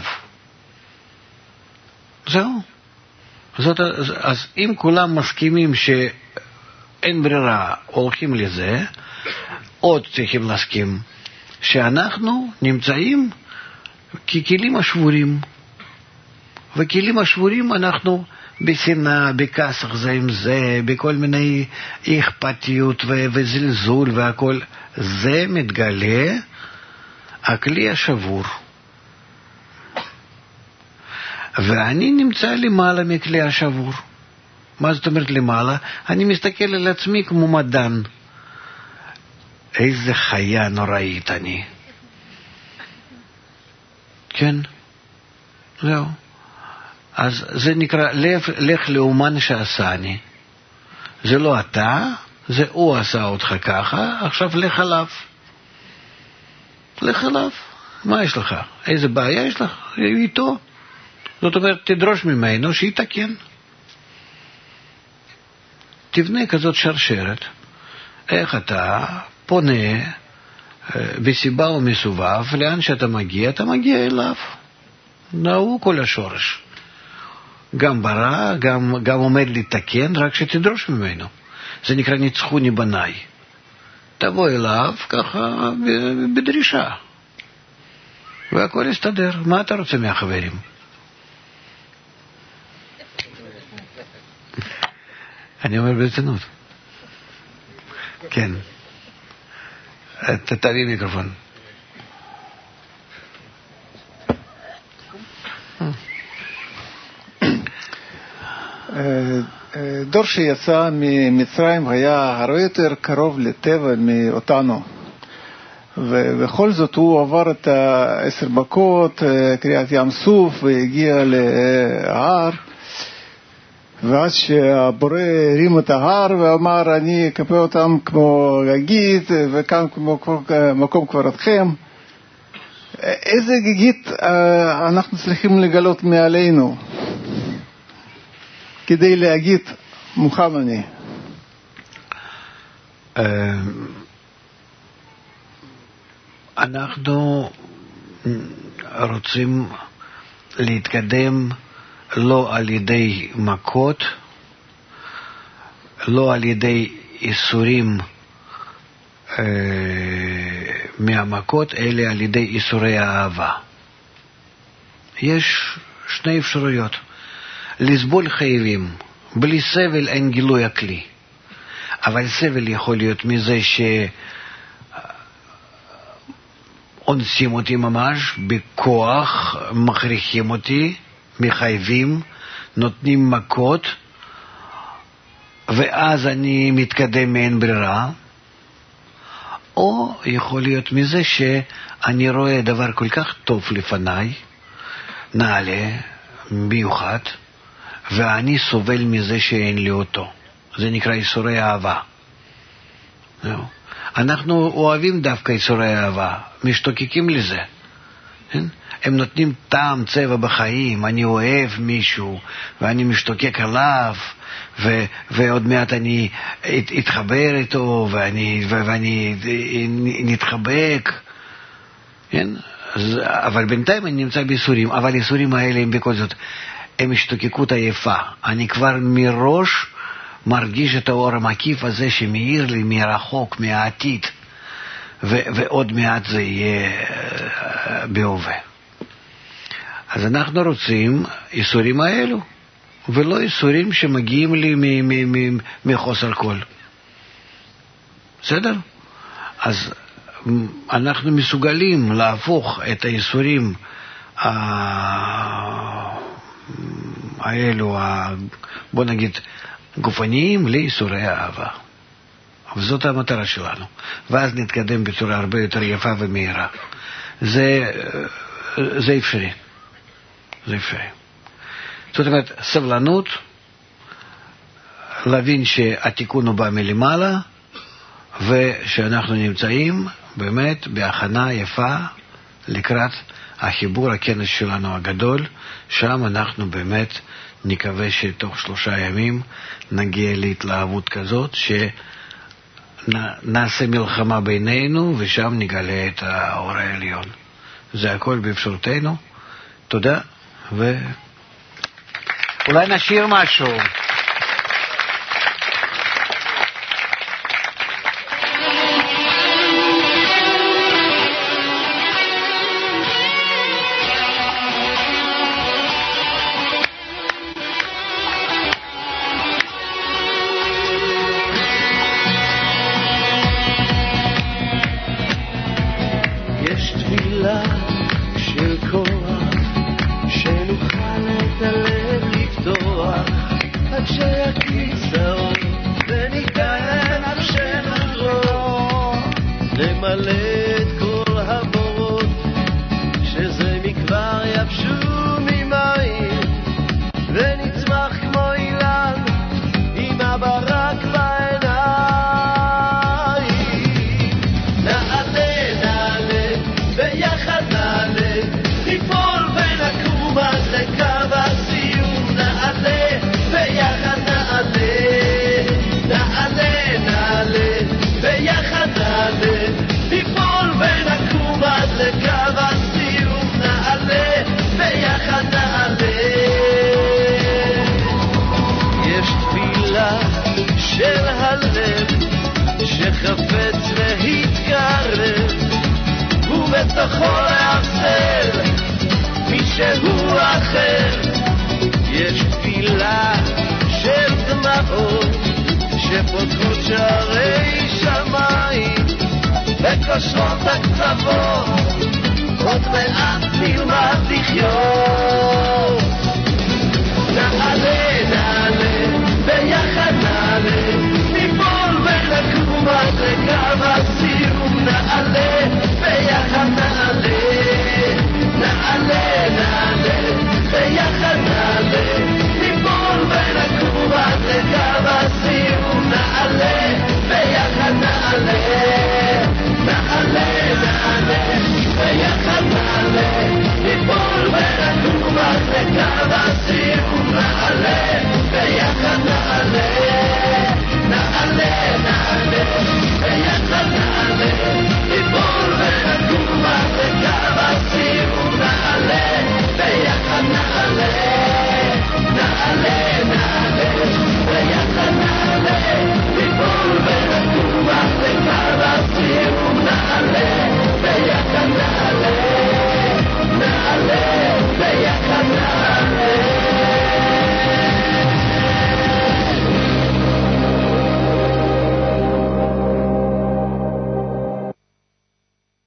זהו. זאת, אז אם כולם מסכימים שאין ברירה, הולכים לזה, עוד צריכים להסכים שאנחנו נמצאים ככלים השבורים. וכלים השבורים אנחנו בשנאה, בכסח זה עם זה, בכל מיני אכפתיות ו- וזלזול והכל. זה מתגלה הכלי השבור. ואני נמצא למעלה מכלי השבור. מה זאת אומרת למעלה? אני מסתכל על עצמי כמו מדען. איזה חיה נוראית אני. כן, זהו. אז זה נקרא לך לאומן שעשני. זה לא אתה, זה הוא עשה אותך ככה, עכשיו לך עליו. לך עליו. מה יש לך? איזה בעיה יש לך? איתו. זאת אומרת, תדרוש ממנו שיתקן. תבנה כזאת שרשרת. איך אתה פונה בסיבה ומסובב, לאן שאתה מגיע, אתה מגיע אליו. נאו כל השורש. גם ברא, גם, גם עומד לתקן, רק שתדרוש ממנו. זה נקרא ניצחוני בניי. תבוא אליו ככה בדרישה. והכל יסתדר. מה אתה רוצה מהחברים? אני אומר ברצינות. כן. תביא מיקרופון. דור שיצא ממצרים היה הרבה יותר קרוב לטבע מאותנו. ובכל זאת הוא עבר את העשר מכות, קריאת ים סוף, והגיע להר. ואז שהבורא הרים את ההר ואמר, אני אקפה אותם כמו גגית, וכאן כמו מקום קברתכם. איזה גגית אנחנו צריכים לגלות מעלינו כדי להגיד מוחמני? אנחנו רוצים להתקדם לא על ידי מכות, לא על ידי איסורים אה, מהמכות, אלא על ידי איסורי האהבה. יש שני אפשרויות. לסבול חייבים, בלי סבל אין גילוי הכלי. אבל סבל יכול להיות מזה שאונסים אותי ממש, בכוח, מכריחים אותי, מחייבים, נותנים מכות, ואז אני מתקדם מאין ברירה. או יכול להיות מזה שאני רואה דבר כל כך טוב לפניי, נעלה, מיוחד, ואני סובל מזה שאין לי אותו. זה נקרא איסורי אהבה. אנחנו אוהבים דווקא איסורי אהבה, משתוקקים לזה. הם נותנים טעם, צבע בחיים. אני אוהב מישהו ואני משתוקק עליו, ו- ועוד מעט אני את- אתחבר איתו ואני, ו- ואני נתחבק. כן? אז, אבל בינתיים אני נמצא באיסורים, אבל האיסורים האלה הם בכל זאת, הם השתוקקות עייפה. אני כבר מראש מרגיש את האור המקיף הזה שמאיר לי מרחוק, מהעתיד, ו- ועוד מעט זה יהיה בהווה. אז אנחנו רוצים איסורים האלו, ולא איסורים שמגיעים לי מ- מ- מ- מחוסר כל. בסדר? אז אנחנו מסוגלים להפוך את האיסורים האלו, בוא נגיד, גופניים, לאיסורי אהבה. וזאת המטרה שלנו. ואז נתקדם בצורה הרבה יותר יפה ומהירה. זה, זה אפשרי. זה אפשרי. זאת אומרת, סבלנות, להבין שהתיקון הוא בא מלמעלה, ושאנחנו נמצאים באמת בהכנה יפה לקראת החיבור, הכנס שלנו הגדול. שם אנחנו באמת נקווה שתוך שלושה ימים נגיע להתלהבות כזאת, שנעשה מלחמה בינינו, ושם נגלה את האור העליון. זה הכל באפשרותנו. תודה, ואולי נשאיר משהו. תפילה של כוח שנוכל את הלב לפתוח עד שיקיץ האור וניתן נפשנו דרור למלא את כל הבורות שזה מכבר יבשו ממים ונצמח כמו אילן עם הברק בעיניים. נעלה נעלה ביחד נעלה ניפול ונקום עד לקו הסיום. נעלה ביחד נעלה נעלה נעלה ביחד נעלה ניפול ונקום עד לקו הסיום. נעלה ביחד נעלה. יש תפילה של הלב שחפץ להתקרב ובתוכו להחזר מישהו אחר. יש תפילה של דמעות שפותחות שערי שמיים וקושרות הקצוות עוד מעט נלמד לחיות.